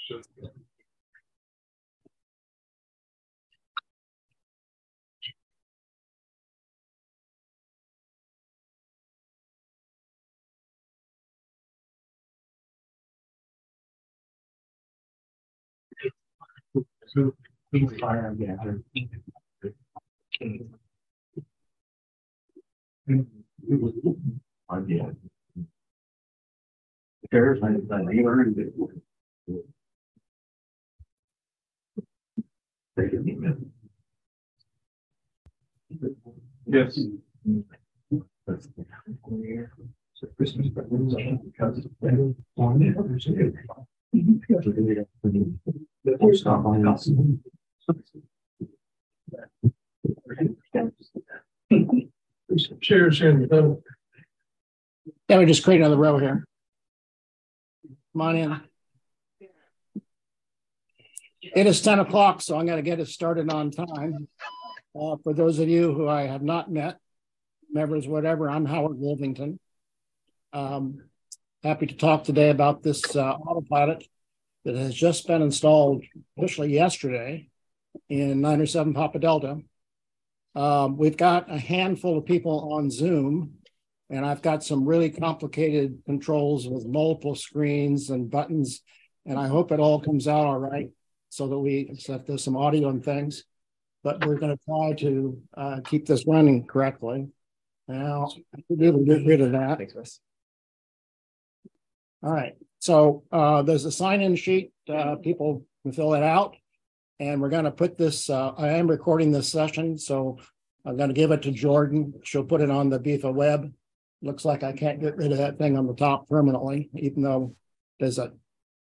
Yes. Chairs here in the middle. Yeah, we just create another row here. Come on in. It is 10 o'clock, so I'm going to get it started on time. For those of you who I have not met, members, whatever, I'm Howard Wolvington. Happy to talk today about this autopilot that has just been installed officially yesterday in 907 Papa Delta. We've got a handful of people on Zoom, and I've got some really complicated controls with multiple screens and buttons, and I hope it all comes out all right so that there's some audio and things, but we're going to try to keep this running correctly. Now, we'll get rid of that. Thanks, Chris. All right, so there's a sign-in sheet. People can fill it out, and we're going to put this, I am recording this session, so I'm going to give it to Jordan. She'll put it on the BIFA web. Looks like I can't get rid of that thing on the top permanently, even though there's a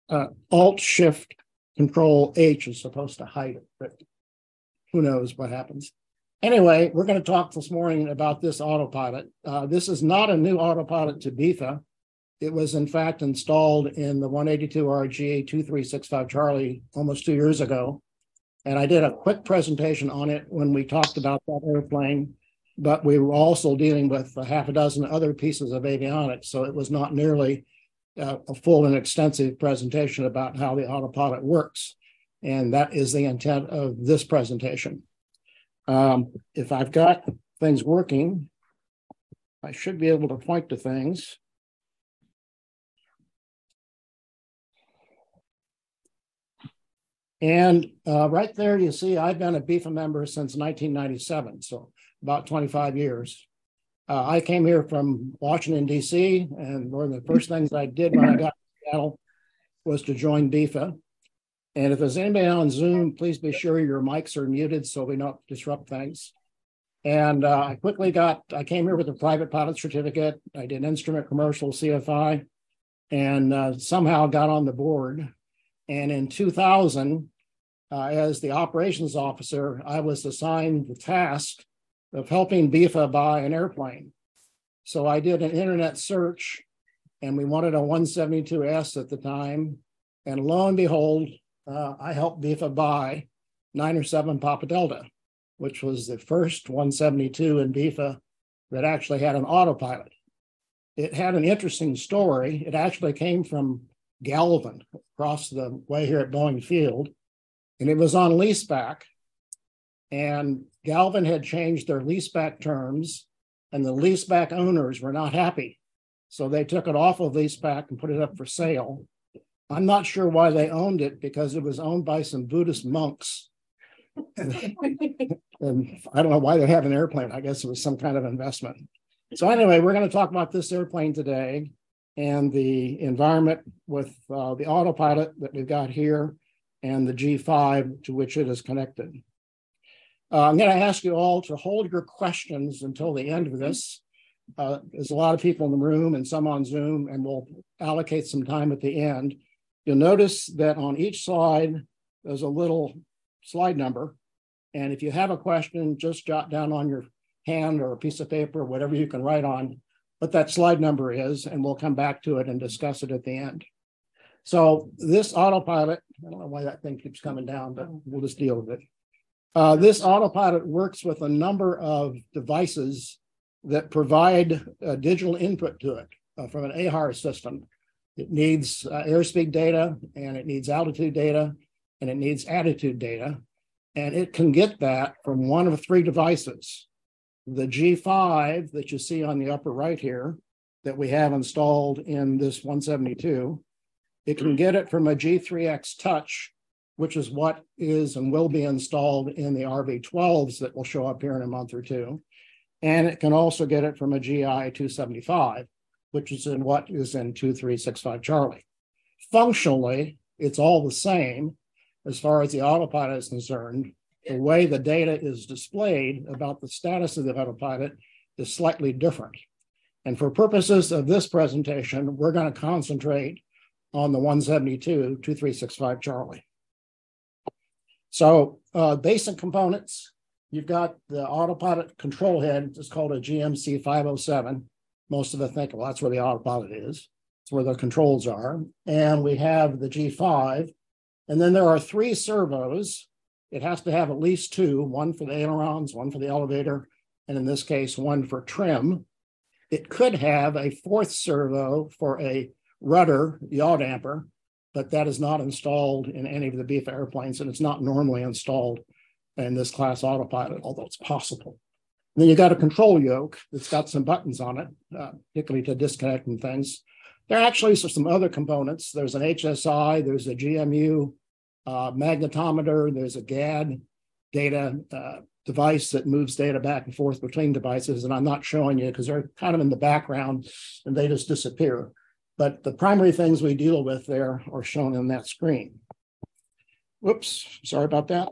Alt-Shift-Control-H is supposed to hide it, but who knows what happens. Anyway, we're going to talk this morning about this autopilot. This is not a new autopilot to BIFA. It was, in fact, installed in the 182 RGA 2365 Charlie almost 2 years ago. And I did a quick presentation on it when we talked about that airplane, but we were also dealing with a half a dozen other pieces of avionics. So it was not nearly a full and extensive presentation about how the autopilot works. And that is the intent of this presentation. If I've got things working, I should be able to point to things. And right there, you see, I've been a BIFA member since 1997, so about 25 years. I came here from Washington, D.C., and one of the first things I did when I got to Seattle was to join BIFA. And if there's anybody on Zoom, please be sure your mics are muted so we don't disrupt things. And I came here with a private pilot certificate. I did instrument commercial CFI and somehow got on the board. And in 2000, as the operations officer, I was assigned the task of helping BIFA buy an airplane. So I did an internet search, and we wanted a 172S at the time. And lo and behold, I helped BIFA buy 907 Papa Delta, which was the first 172 in BIFA that actually had an autopilot. It had an interesting story. It actually came from Galvin across the way here at Boeing Field, and it was on leaseback. And Galvin had changed their leaseback terms, and the leaseback owners were not happy. So they took it off of leaseback and put it up for sale. I'm not sure why they owned it, because it was owned by some Buddhist monks. And I don't know why they have an airplane. I guess it was some kind of investment. So anyway, we're going to talk about this airplane today and the environment with the autopilot that we've got here and the G5 to which it is connected. I'm going to ask you all to hold your questions until the end of this. There's a lot of people in the room and some on Zoom, and we'll allocate some time at the end. You'll notice that on each slide, there's a little slide number. And if you have a question, just jot down on your hand or a piece of paper, or whatever you can write on what that slide number is, and we'll come back to it and discuss it at the end. So this autopilot, I don't know why that thing keeps coming down, but we'll just deal with it. This autopilot works with a number of devices that provide digital input to it from an AHAR system. It needs airspeed data, and it needs altitude data, and it needs attitude data. And it can get that from one of three devices. The G5 that you see on the upper right here that we have installed in this 172, it can get it from a G3X Touch, which is what is and will be installed in the RV-12s that will show up here in a month or two. And it can also get it from a GI 275, which is in what is in 2365 Charlie. Functionally, it's all the same as far as the autopilot is concerned. The way the data is displayed about the status of the autopilot is slightly different. And for purposes of this presentation, we're going to concentrate on the 172 2365 Charlie. So basic components, you've got the autopilot control head. It's called a GMC 507. Most of us think, well, that's where the autopilot is. It's where the controls are. And we have the G5. And then there are three servos. It has to have at least two, one for the ailerons, one for the elevator, and in this case, one for trim. It could have a fourth servo for a rudder yaw damper, but that is not installed in any of the BEFA airplanes, and it's not normally installed in this class autopilot, although it's possible. And then you got a control yoke that's got some buttons on it, particularly to disconnect and things. There actually are some other components. There's an HSI, there's a GMU magnetometer, there's a GAD data device that moves data back and forth between devices, and I'm not showing you because they're kind of in the background and they just disappear. But the primary things we deal with there are shown on that screen. Whoops, sorry about that.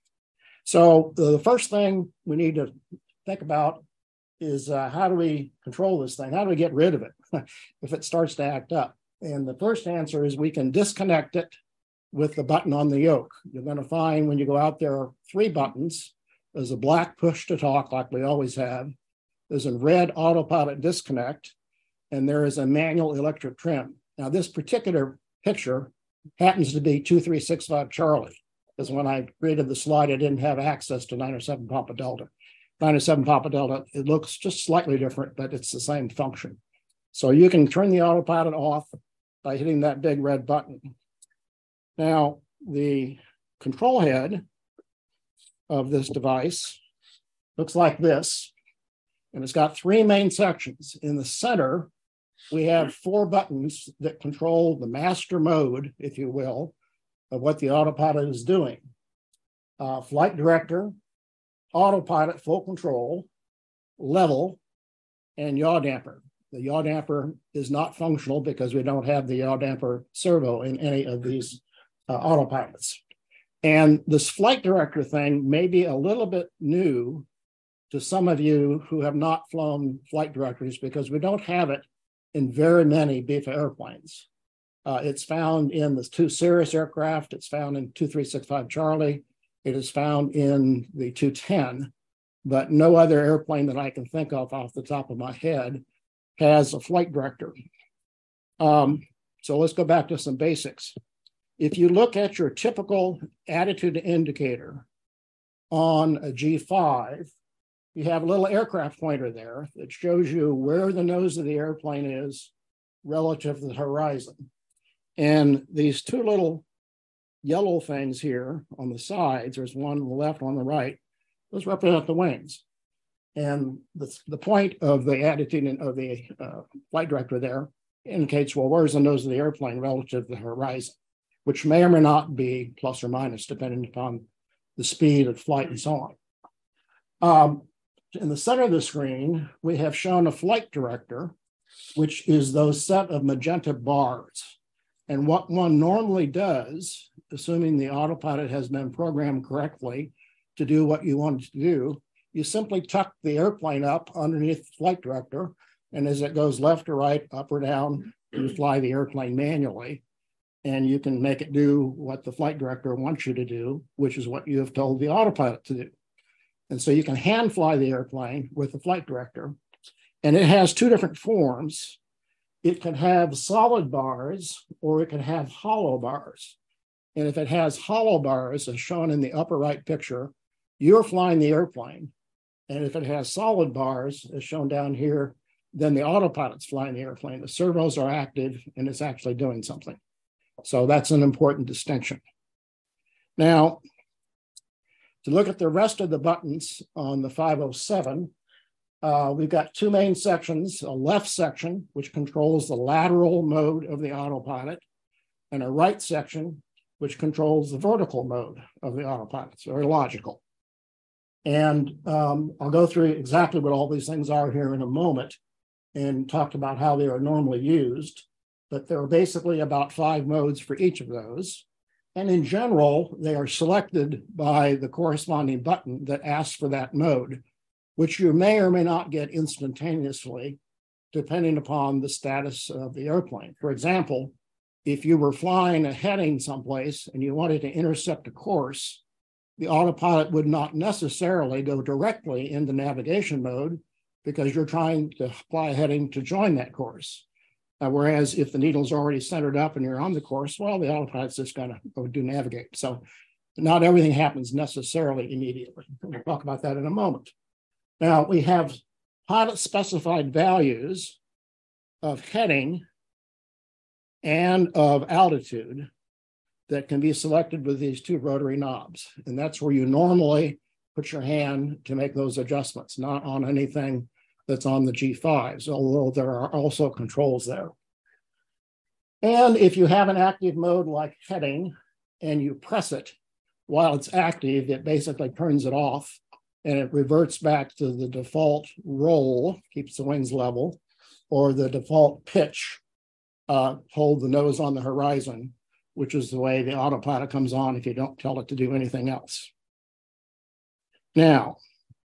So the first thing we need to think about is how do we control this thing? How do we get rid of it if it starts to act up? And the first answer is we can disconnect it with the button on the yoke. You're going to find when you go out there are three buttons. There's a black push to talk like we always have. There's a red autopilot disconnect, and there is a manual electric trim. Now this particular picture happens to be 2365 Charlie, because when I created the slide, I didn't have access to 907 Papa Delta. 907 Papa Delta, it looks just slightly different, but it's the same function. So you can turn the autopilot off by hitting that big red button. Now, the control head of this device looks like this, and it's got three main sections. In the center, we have four buttons that control the master mode, if you will, of what the autopilot is doing. Flight director, autopilot full control, level, and yaw damper. The yaw damper is not functional because we don't have the yaw damper servo in any of these autopilots. And this flight director thing may be a little bit new to some of you who have not flown flight directors because we don't have it in very many BEFA airplanes. It's found in the two Cirrus aircraft. It's found in 2365 Charlie. It is found in the 210, but no other airplane that I can think of off the top of my head has a flight director. So let's go back to some basics. If you look at your typical attitude indicator on a G5, you have a little aircraft pointer there that shows you where the nose of the airplane is relative to the horizon. And these two little yellow things here on the sides, there's one on the left, one on the right, those represent the wings. And the point of the attitude of the flight director there indicates, well, where's the nose of the airplane relative to the horizon, which may or may not be plus or minus, depending upon the speed of flight and so on. In the center of the screen, we have shown a flight director, which is those set of magenta bars. And what one normally does, assuming the autopilot has been programmed correctly to do what you want it to do, you simply tuck the airplane up underneath the flight director, and as it goes left or right, up or down, you fly the airplane manually, and you can make it do what the flight director wants you to do, which is what you have told the autopilot to do. And so you can hand fly the airplane with the flight director, and it has two different forms. It can have solid bars or it can have hollow bars. And if it has hollow bars, as shown in the upper right picture, you're flying the airplane. And if it has solid bars, as shown down here then the autopilot's flying the airplane. The servos are active and it's actually doing something. So that's an important distinction. Now, to look at the rest of the buttons on the 507, we've got two main sections, a left section, which controls the lateral mode of the autopilot, and a right section, which controls the vertical mode of the autopilot. It's very logical. And I'll go through exactly what all these things are here in a moment and talk about how they are normally used. But there are basically about 5 modes for each of those. And in general, they are selected by the corresponding button that asks for that mode, which you may or may not get instantaneously, depending upon the status of the airplane. For example, if you were flying a heading someplace and you wanted to intercept a course, the autopilot would not necessarily go directly into navigation mode because you're trying to fly a heading to join that course. Whereas if the needle's already centered up and you're on the course, well, the autopilot's just going to go do navigate. So not everything happens necessarily immediately. We'll talk about that in a moment. Now, we have pilot-specified values of heading and of altitude that can be selected with these 2 rotary knobs. And that's where you normally put your hand to make those adjustments, not on anything that's on the G5s, although there are also controls there. And if you have an active mode like heading and you press it while it's active, it basically turns it off and it reverts back to the default roll, keeps the wings level, or the default pitch, hold the nose on the horizon, which is the way the autopilot comes on if you don't tell it to do anything else. Now,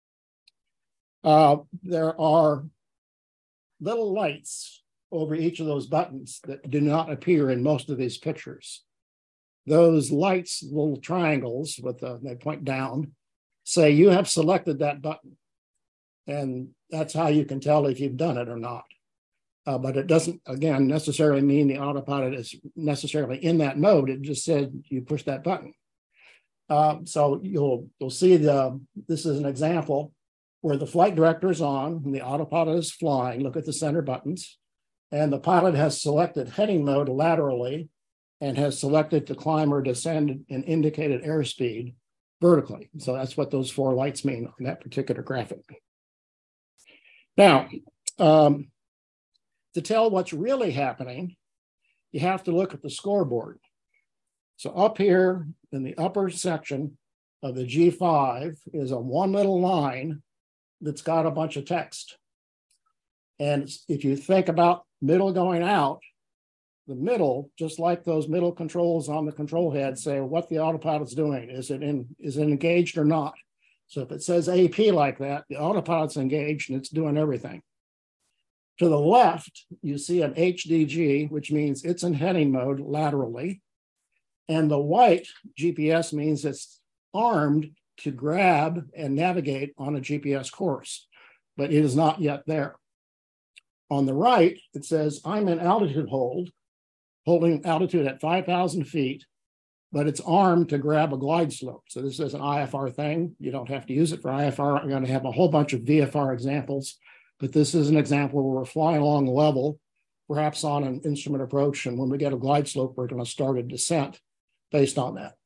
there are little lights over each of those buttons that do not appear in most of these pictures. Those lights, little triangles with they point down, say you have selected that button. And that's how you can tell if you've done it or not. But it doesn't, again, necessarily mean the autopilot is necessarily in that mode. It just said you push that button. So you'll see this is an example where the flight director is on and the autopilot is flying. Look at the center buttons. And the pilot has selected heading mode laterally and has selected to climb or descend and indicated airspeed vertically. So that's what those 4 lights mean on that particular graphic. Now, to tell what's really happening, you have to look at the scoreboard. So up here in the upper section of the G5 is a 1 little line that's got a bunch of text. And if you think about middle going out, the middle, just like those middle controls on the control head, say what the autopilot's doing. Is it engaged or not? So if it says AP like that, the autopilot's engaged and it's doing everything. To the left, you see an HDG, which means it's in heading mode laterally. And the white GPS means it's armed to grab and navigate on a GPS course, but it is not yet there. On the right, it says I'm in altitude hold, holding altitude at 5,000 feet, but it's armed to grab a glide slope. So this is an IFR thing. You don't have to use it for IFR. I'm going to have a whole bunch of VFR examples, but this is an example where we're flying along level, perhaps on an instrument approach. And when we get a glide slope, we're going to start a descent based on that.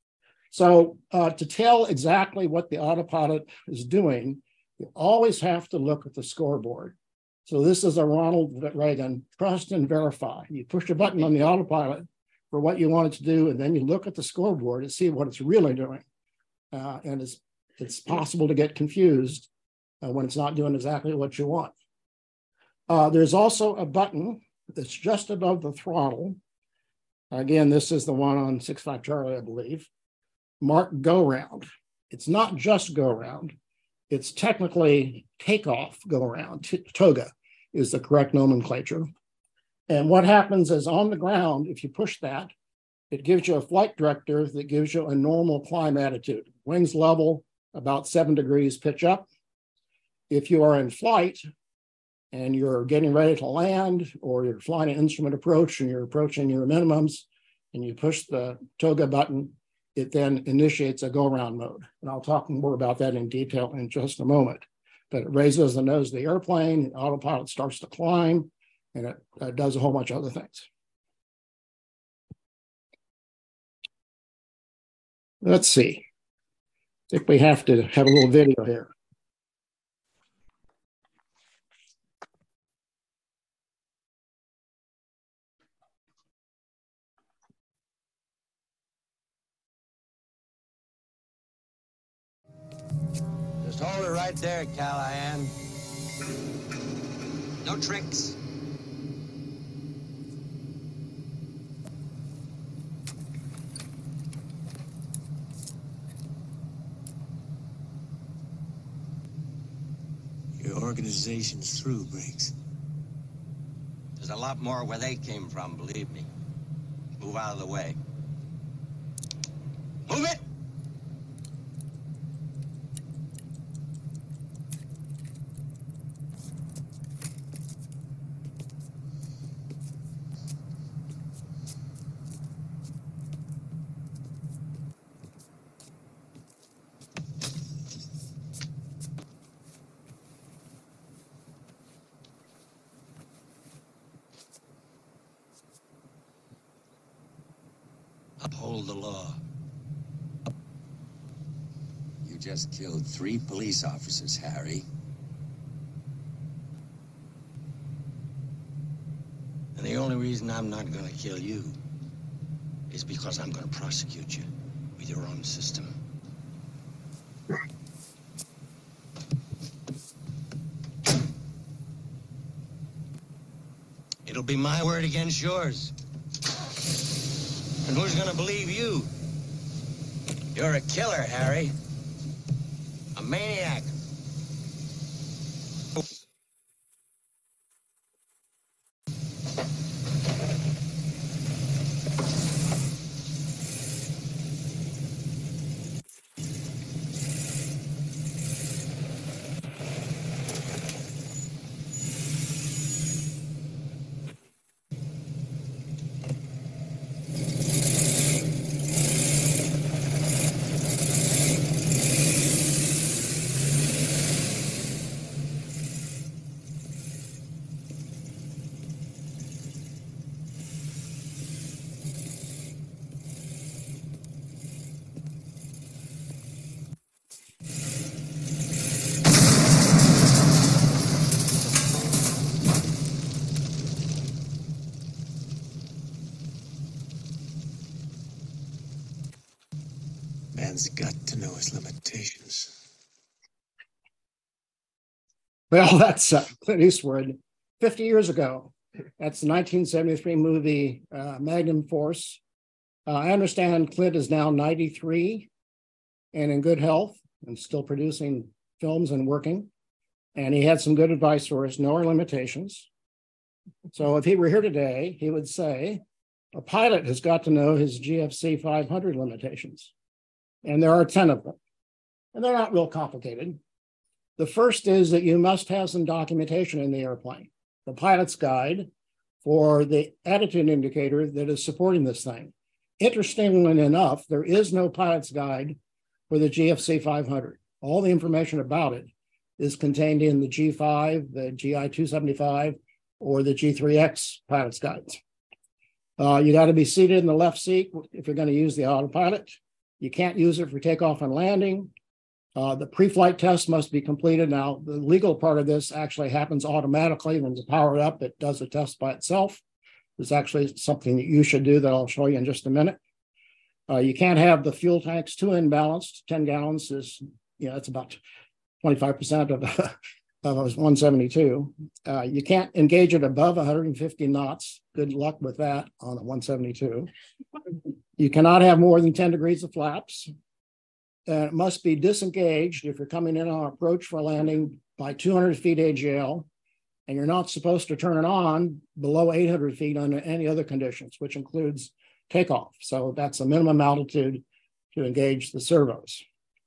So to tell exactly what the autopilot is doing, you always have to look at the scoreboard. So this is a Ronald Reagan trust and verify. You push a button on the autopilot for what you want it to do, and then you look at the scoreboard and see what it's really doing. And it's possible to get confused when it's not doing exactly what you want. There's also a button that's just above the throttle. Again, this is the one on 6.5 Charlie, I believe. Marked go round. It's not just go round. It's technically takeoff go around. TOGA is the correct nomenclature. And what happens is on the ground, if you push that, it gives you a flight director that gives you a normal climb attitude. Wings level, about 7 degrees pitch up. If you are in flight and you're getting ready to land, or you're flying an instrument approach and you're approaching your minimums and you push the TOGA button, it then initiates a go-around mode. And I'll talk more about that in detail in just a moment. But it raises the nose of the airplane, the autopilot starts to climb, and it does a whole bunch of other things. Let's see. I think we have to have a little video here. Just hold it right there, Callahan. No tricks. Your organization's through, Briggs. There's a lot more where they came from, believe me. Move out of the way. Move it! Uphold the law. You just killed 3 police officers, Harry. And the only reason I'm not gonna kill you is because I'm gonna prosecute you with your own system. It'll be my word against yours. And who's gonna believe you? You're a killer, Harry. A maniac. Man's got to know his limitations. Well, that's Clint Eastwood 50 years ago. That's the 1973 movie Magnum Force. I understand Clint is now 93 and in good health and still producing films and working. And he had some good advice for us, know our limitations. So if he were here today, he would say, a pilot has got to know his GFC 500 limitations. And there are 10 of them. And they're not real complicated. The first is that you must have some documentation in the airplane, the pilot's guide for the attitude indicator that is supporting this thing. Interestingly enough, there is no pilot's guide for the GFC 500. All the information about it is contained in the G5, the GI 275, or the G3X pilot's guides. You got to be seated in the left seat if you're going to use the autopilot. You can't use it for takeoff and landing. The pre-flight test must be completed. Now, the legal part of this actually happens automatically. When it's powered up, it does a test by itself. It's actually something that you should do that I'll show you in just a minute. You can't have the fuel tanks too imbalanced. 10 gallons is, it's about 25% of a 172. You can't engage it above 150 knots. Good luck with that on a 172. You cannot have more than 10 degrees of flaps. It must be disengaged if you're coming in on approach for landing by 200 feet AGL, and you're not supposed to turn it on below 800 feet under any other conditions, which includes takeoff. So that's a minimum altitude to engage the servos.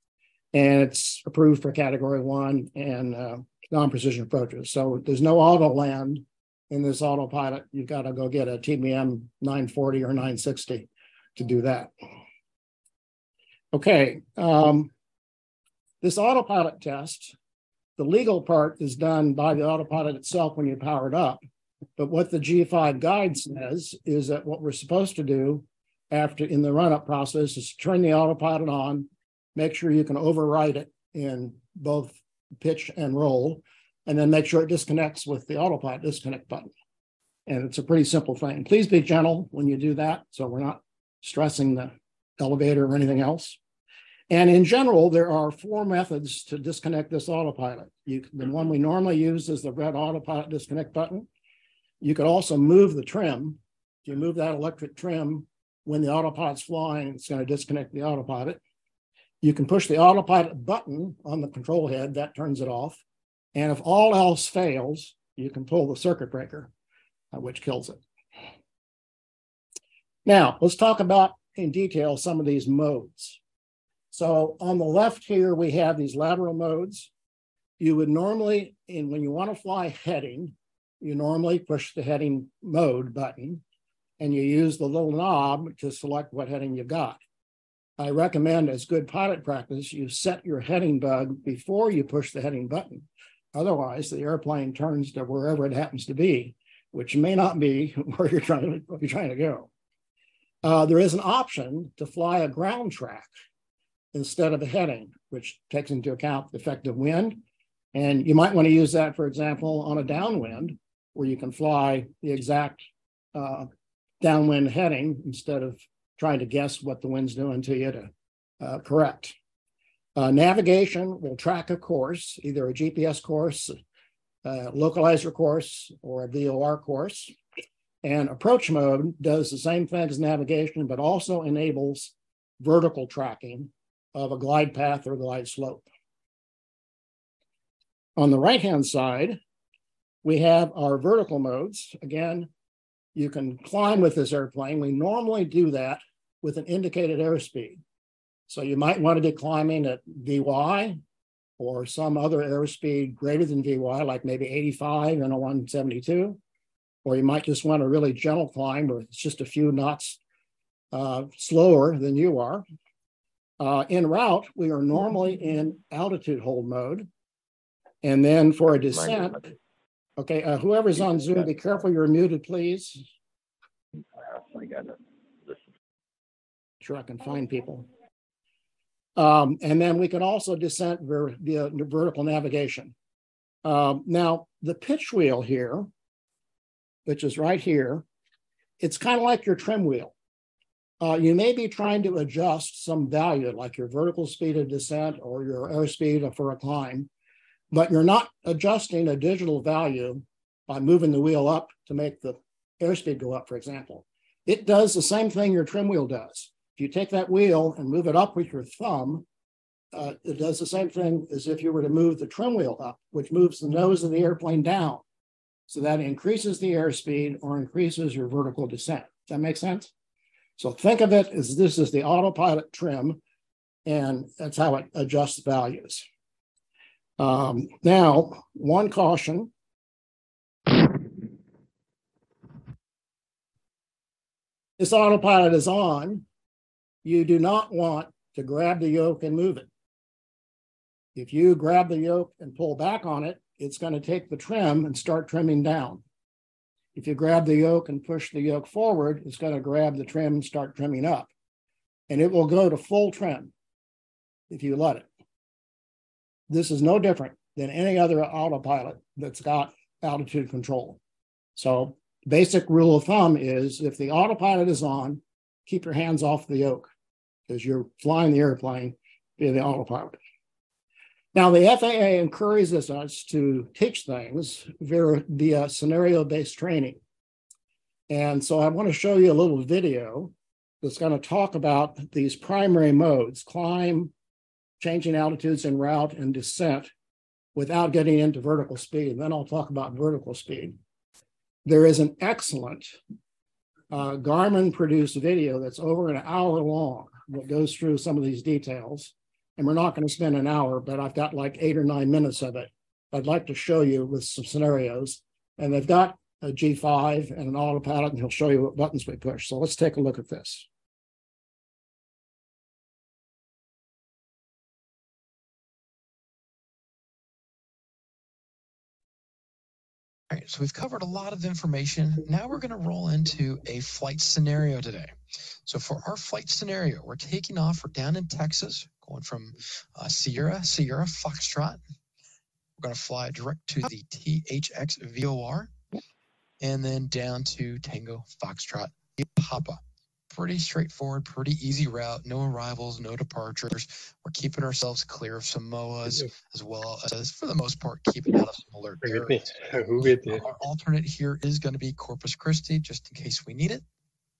And it's approved for Category 1 and non-precision approaches. So there's no auto land in this autopilot. You've got to go get a TBM 940 or 960 to do that. Okay, this autopilot test The legal part is done by the autopilot itself when you power it up. But what the G5 guide says is that what we're supposed to do after in the run-up process is turn the autopilot on, make sure you can override it in both pitch and roll, and then make sure it disconnects with the autopilot disconnect button. And it's a pretty simple thing. Please be gentle when you do that, so we're not stressing the elevator or anything else. And in general, there are 4 methods to disconnect this autopilot. The one we normally use is the red autopilot disconnect button. You could also move the trim. If you move that electric trim, when the autopilot's flying, it's going to disconnect the autopilot. You can push the autopilot button on the control head, that turns it off. And if all else fails, you can pull the circuit breaker, which kills it. Now, let's talk about in detail some of these modes. So on the left here, we have these lateral modes. You would normally, when you want to fly heading, you normally push the heading mode button and you use the little knob to select what heading you've got. I recommend, as good pilot practice, you set your heading bug before you push the heading button. Otherwise, the airplane turns to wherever it happens to be, which may not be where you're trying to go. There is an option to fly a ground track instead of a heading, which takes into account the effective wind. And you might want to use that, for example, on a downwind, where you can fly the exact downwind heading instead of trying to guess what the wind's doing to you to correct. Navigation will track a course, either a GPS course, a localizer course, or a VOR course. And approach mode does the same thing as navigation, but also enables vertical tracking of a glide path or glide slope. On the right-hand side, we have our vertical modes. Again, you can climb with this airplane. We normally do that with an indicated airspeed. So you might want to be climbing at VY or some other airspeed greater than VY, like maybe 85 and a 172. Or you might just want a really gentle climb where it's just a few knots slower than you are. En route, we are normally in altitude hold mode. And then for a descent, okay, whoever's on Zoom, be careful, you're muted, please. I got it. Sure, I can find people. And then we can also descent via vertical navigation. Now, the pitch wheel here, which is right here, it's kind of like your trim wheel. You may be trying to adjust some value, like your vertical speed of descent or your airspeed for a climb, but you're not adjusting a digital value by moving the wheel up to make the airspeed go up, for example. It does the same thing your trim wheel does. If you take that wheel and move it up with your thumb, it does the same thing as if you were to move the trim wheel up, which moves the nose of the airplane down. So that increases the airspeed or increases your vertical descent. Does that make sense? So think of it as this is the autopilot trim, and that's how it adjusts values. Now, one caution. This autopilot is on. You do not want to grab the yoke and move it. If you grab the yoke and pull back on it, it's going to take the trim and start trimming down. If you grab the yoke and push the yoke forward, it's going to grab the trim and start trimming up. And it will go to full trim if you let it. This is no different than any other autopilot that's got altitude control. So basic rule of thumb is if the autopilot is on, keep your hands off the yoke because you're flying the airplane via the autopilot. Now, the FAA encourages us to teach things via scenario-based training. And so I want to show you a little video that's going to talk about these primary modes: climb, changing altitudes en route, and descent, without getting into vertical speed. And then I'll talk about vertical speed. There is an excellent Garmin-produced video that's over an hour long that goes through some of these details. And we're not going to spend an hour, but I've got like 8 or 9 minutes of it. I'd like to show you with some scenarios. And they've got a G5 and an autopilot, and he'll show you what buttons we push. So let's take a look at this. All right, so we've covered a lot of information. Now we're going to roll into a flight scenario today. So for our flight scenario, we're taking off. We're down in Texas, going from Sierra Foxtrot. We're going to fly direct to the THX VOR and then down to Tango Foxtrot Papa. Pretty straightforward, pretty easy route. No arrivals, no departures. We're keeping ourselves clear of some MOAs, as well as, for the most part, keeping out of some alert areas. Our alternate here is going to be Corpus Christi, just in case we need it.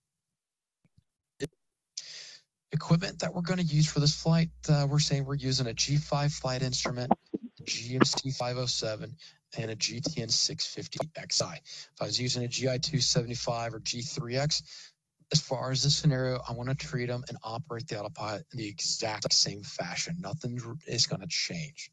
Equipment that we're going to use for this flight, we're saying we're using a G5 flight instrument, GMC 507, and a GTN 650 XI. If I was using a GI 275 or G3X, as far as this scenario, I want to treat them and operate the autopilot in the exact same fashion. Nothing is going to change.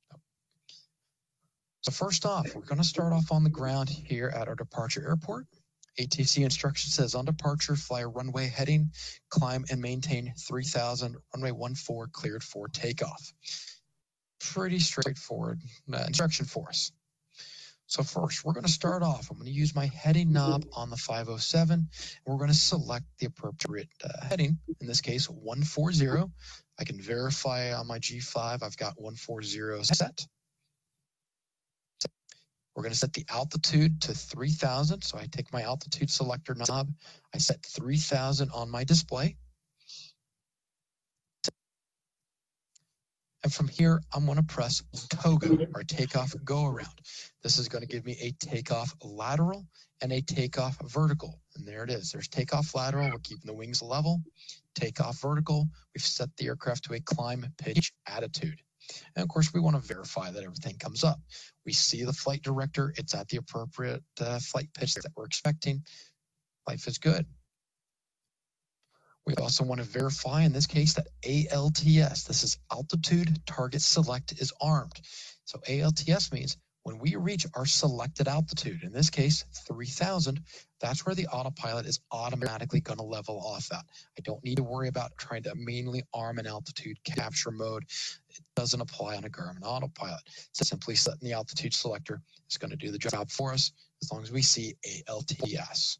So first off, we're going to start off on the ground here at our departure airport. ATC instruction says on departure, fly a runway heading, climb and maintain 3000, runway 14 cleared for takeoff. Pretty straightforward instruction for us. So first, we're going to start off. I'm going to use my heading knob on the 507. And we're going to select the appropriate heading, in this case, 140. I can verify on my G5, I've got 140 set. We're going to set the altitude to 3000. So I take my altitude selector knob. I set 3000 on my display. And from here, I'm going to press TOGA, or takeoff go around. This is going to give me a takeoff lateral and a takeoff vertical. And there it is. There's takeoff lateral. We're keeping the wings level. Takeoff vertical. We've set the aircraft to a climb, pitch, attitude. And of course, we want to verify that everything comes up. We see the flight director. It's at the appropriate flight pitch that we're expecting. Life is good. We also want to verify, in this case, that ALTS, this is altitude target select, is armed. So ALTS means when we reach our selected altitude, in this case, 3000, that's where the autopilot is automatically going to level off at. I don't need to worry about trying to manually arm an altitude capture mode. It doesn't apply on a Garmin autopilot. So simply setting the altitude selector is going to do the job for us as long as we see ALTS.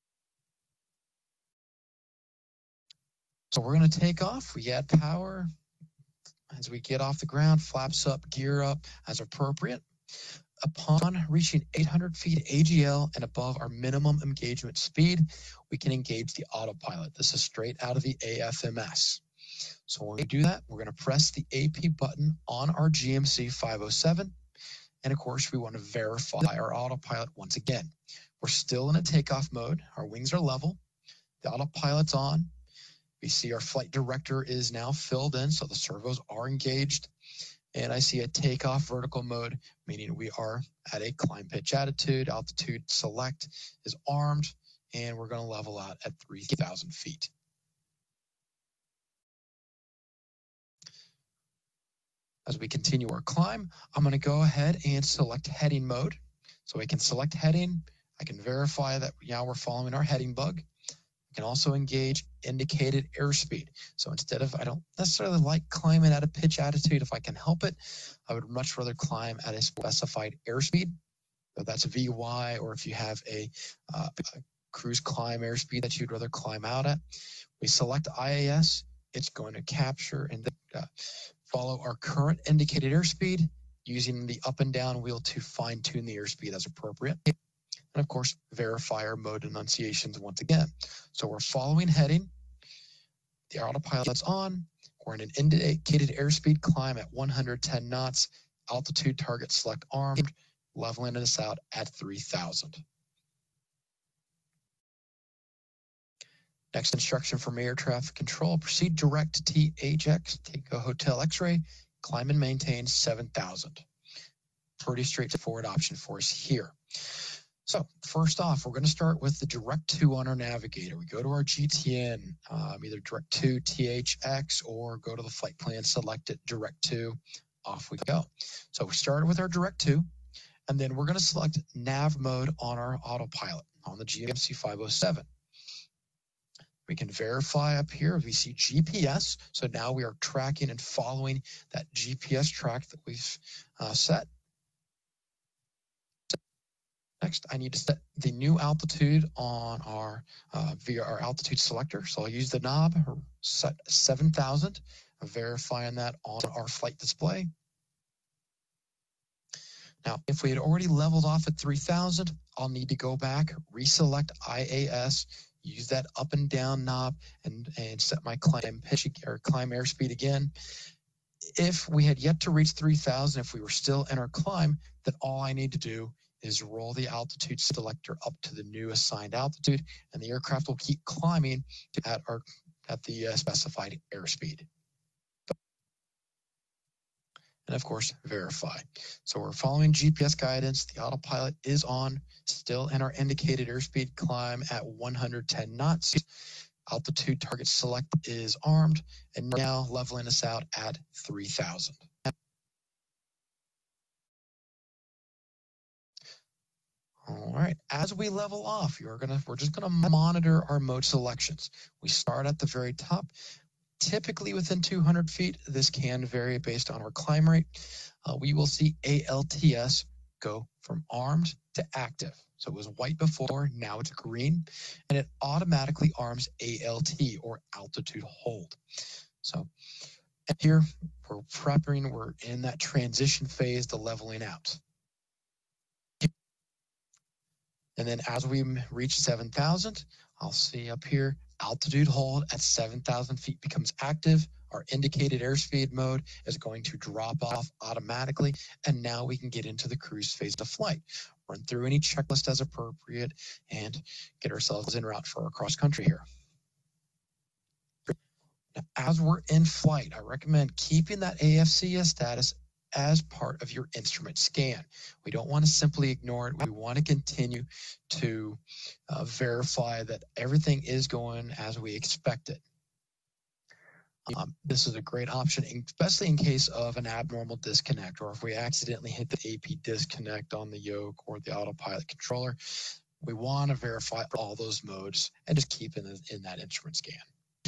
So we're going to take off. We add power. As we get off the ground, flaps up, gear up as appropriate. Upon reaching 800 feet AGL and above our minimum engagement speed, we can engage the autopilot. This is straight out of the AFMS. So when we do that, we're going to press the AP button on our GMC 507. And of course, we want to verify our autopilot once again. We're still in a takeoff mode. Our wings are level. The autopilot's on. We see our flight director is now filled in, so the servos are engaged. And I see a takeoff vertical mode, meaning we are at a climb pitch attitude. Altitude select is armed, and we're going to level out at 3000 feet. As we continue our climb, I'm going to go ahead and select heading mode. So we can select heading. I can verify that now we're following our heading bug. Can also engage indicated airspeed. So instead of, I don't necessarily like climbing at a pitch attitude if I can help it. I would much rather climb at a specified airspeed. So that's a VY, or if you have a cruise climb airspeed that you'd rather climb out at. We select IAS. It's going to capture and follow our current indicated airspeed using the up and down wheel to fine tune the airspeed as appropriate. And of course, verify our mode enunciations once again. So we're following heading. The autopilot's on. We're in an indicated airspeed climb at 110 knots. Altitude target select armed, leveling us out at 3000. Next instruction from air traffic control, proceed direct to THX, take a hotel x-ray, climb and maintain 7000. Pretty straightforward option for us here. So first off, we're going to start with the Direct 2 on our navigator. We go to our GTN, either Direct 2 THX, or go to the flight plan, select it, Direct 2, off we go. So we started with our Direct 2, and then we're going to select nav mode on our autopilot on the GMC 507. We can verify up here. We see GPS. So now we are tracking and following that GPS track that we've set. Next, I need to set the new altitude on our via our altitude selector. So I'll use the knob, set 7,000, verifying that on our flight display. Now, if we had already leveled off at 3,000, I'll need to go back, reselect IAS, use that up and down knob, and set my climb pitch or climb airspeed again. If we had yet to reach 3,000, if we were still in our climb, then all I need to do is roll the altitude selector up to the new assigned altitude, and the aircraft will keep climbing at the specified airspeed. And of course, verify. So we're following GPS guidance. The autopilot is on, still in our indicated airspeed climb at 110 knots. Altitude target select is armed, and now leveling us out at 3,000. All right, as we level off, we're just gonna monitor our mode selections. We start at the very top, typically within 200 feet. This can vary based on our climb rate. We will see ALTS go from armed to active. So it was white before, now it's green, and it automatically arms ALT, or altitude hold. So here we're prepping, we're in that transition phase, the leveling out. And then as we reach 7,000, I'll see up here, altitude hold at 7,000 feet becomes active. Our indicated airspeed mode is going to drop off automatically. And now we can get into the cruise phase of flight, run through any checklist as appropriate, and get ourselves en route for our cross country here. Now, as we're in flight, I recommend keeping that AFCS status as part of your instrument scan. We don't want to simply ignore it. We want to continue to verify that everything is going as we expect it. This is a great option, especially in case of an abnormal disconnect, or if we accidentally hit the AP disconnect on the yoke or the autopilot controller. We want to verify all those modes and just keep in that instrument scan.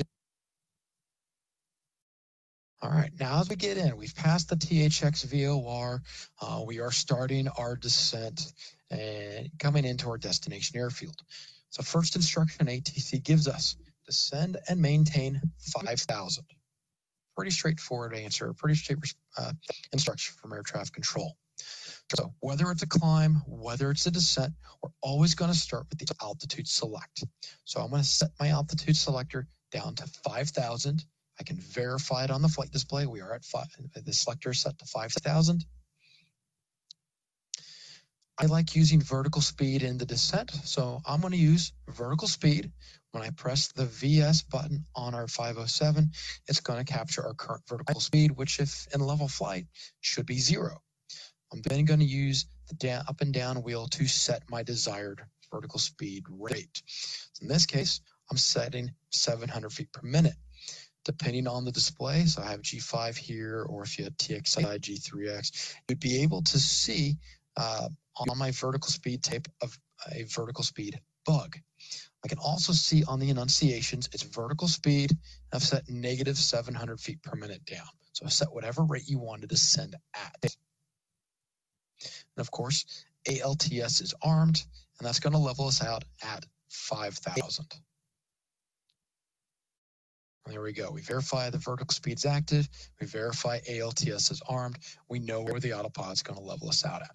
All right, now as we get in, we've passed the THX VOR. We are starting our descent and coming into our destination airfield. So first instruction ATC gives us, descend and maintain 5,000. Pretty straightforward answer, pretty straight instruction from air traffic control. So whether it's a climb, whether it's a descent, we're always going to start with the altitude select. So I'm going to set my altitude selector down to 5,000. I can verify it on the flight display. We are at 5, the selector is set to 5,000. I like using vertical speed in the descent, so I'm going to use vertical speed. When I press the VS button on our 507, it's going to capture our current vertical speed, which if in level flight should be 0. I'm then going to use the up and down wheel to set my desired vertical speed rate. So in this case, I'm setting 700 feet per minute. Depending on the display, so I have G5 here, or if you had TXI G3X, you'd be able to see on my vertical speed tape of a vertical speed bug. I can also see on the enunciations, it's vertical speed. I've set negative 700 feet per minute down. So I set whatever rate you want to descend at. And of course, ALTS is armed, and that's going to level us out at 5,000. There we go. We verify the vertical speed's active. We verify ALTS is armed. We know where the autopilot's going to level us out at.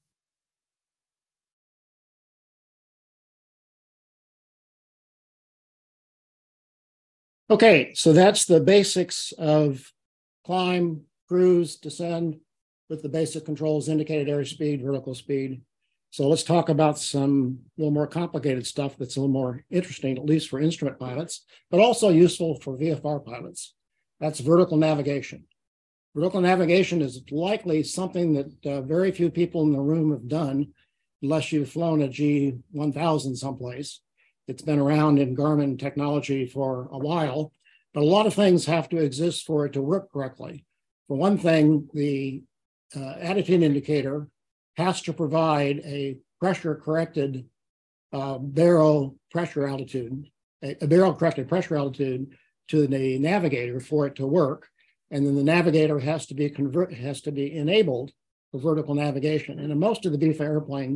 Okay, so that's the basics of climb, cruise, descend with the basic controls, indicated airspeed, vertical speed. So let's talk about some little more complicated stuff that's a little more interesting, at least for instrument pilots, but also useful for VFR pilots. That's vertical navigation. Vertical navigation is likely something that very few people in the room have done, unless you've flown a G1000 someplace. It's been around in Garmin technology for a while, but a lot of things have to exist for it to work correctly. For one thing, the attitude indicator has to provide a pressure-corrected barrel pressure altitude, a barrel-corrected pressure altitude to the navigator for it to work, and then the navigator has to be enabled for vertical navigation. And in most of the BFA airplanes,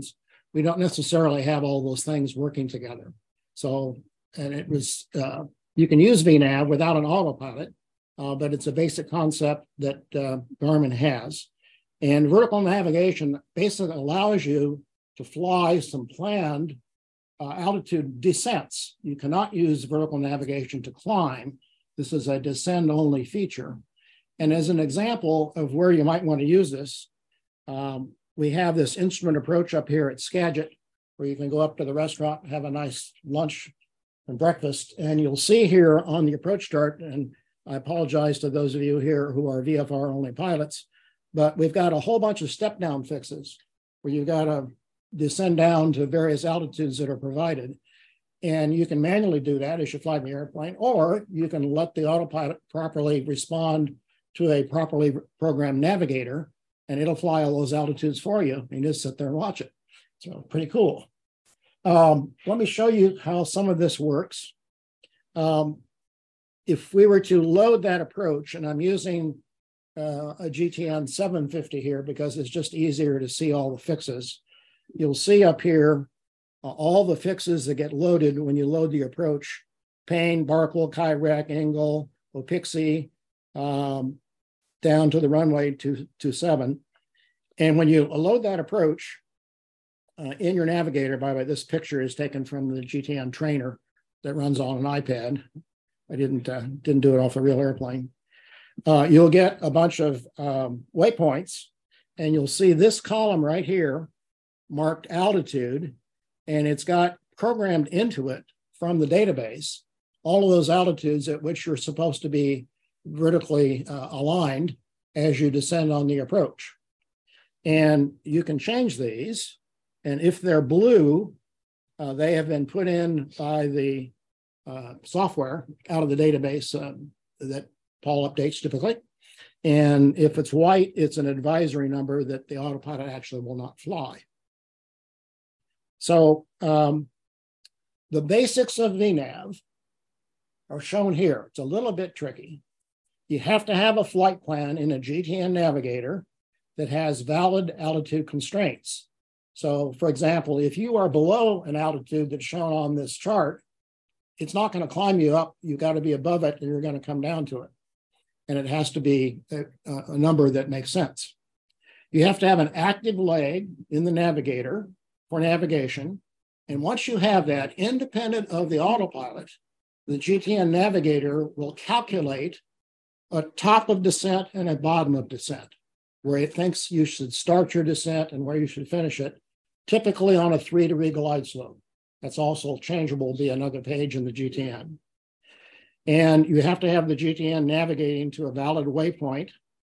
we don't necessarily have all those things working together. So, and it was, you can use VNAV without an autopilot, but it's a basic concept that Garmin has. And vertical navigation basically allows you to fly some planned altitude descents. You cannot use vertical navigation to climb. This is a descend-only feature. And as an example of where you might want to use this, we have this instrument approach up here at Skagit, where you can go up to the restaurant and have a nice lunch and breakfast. And you'll see here on the approach chart, and I apologize to those of you here who are VFR only pilots, but we've got a whole bunch of step down fixes where you've got to descend down to various altitudes that are provided. And you can manually do that as you fly the airplane, or you can let the autopilot properly respond to a properly programmed navigator, and it'll fly all those altitudes for you. And you just sit there and watch it. So pretty cool. Let me show you how some of this works. If we were to load that approach, and I'm using a GTN 750 here because it's just easier to see all the fixes. You'll see up here all the fixes that get loaded when you load the approach: Payne, Barkle, Chiraq, Engel, Opixie, down to the runway 27. And when you load that approach in your navigator, by the way, this picture is taken from the GTN trainer that runs on an iPad. I didn't do it off a real airplane. You'll get a bunch of waypoints, and you'll see this column right here marked altitude, and it's got programmed into it from the database all of those altitudes at which you're supposed to be vertically aligned as you descend on the approach. And you can change these, and if they're blue, they have been put in by the software out of the database that Paul updates typically. And if it's white, it's an advisory number that the autopilot actually will not fly. So the basics of VNAV are shown here. It's a little bit tricky. You have to have a flight plan in a GTN navigator that has valid altitude constraints. So for example, if you are below an altitude that's shown on this chart, it's not going to climb you up. You've got to be above it, and you're going to come down to it. And it has to be a number that makes sense. You have to have an active leg in the navigator for navigation. And once you have that, independent of the autopilot, the GTN navigator will calculate a top of descent and a bottom of descent, where it thinks you should start your descent and where you should finish it, typically on a 3-degree glide slope. That's also changeable via another page in the GTN. And you have to have the GTN navigating to a valid waypoint,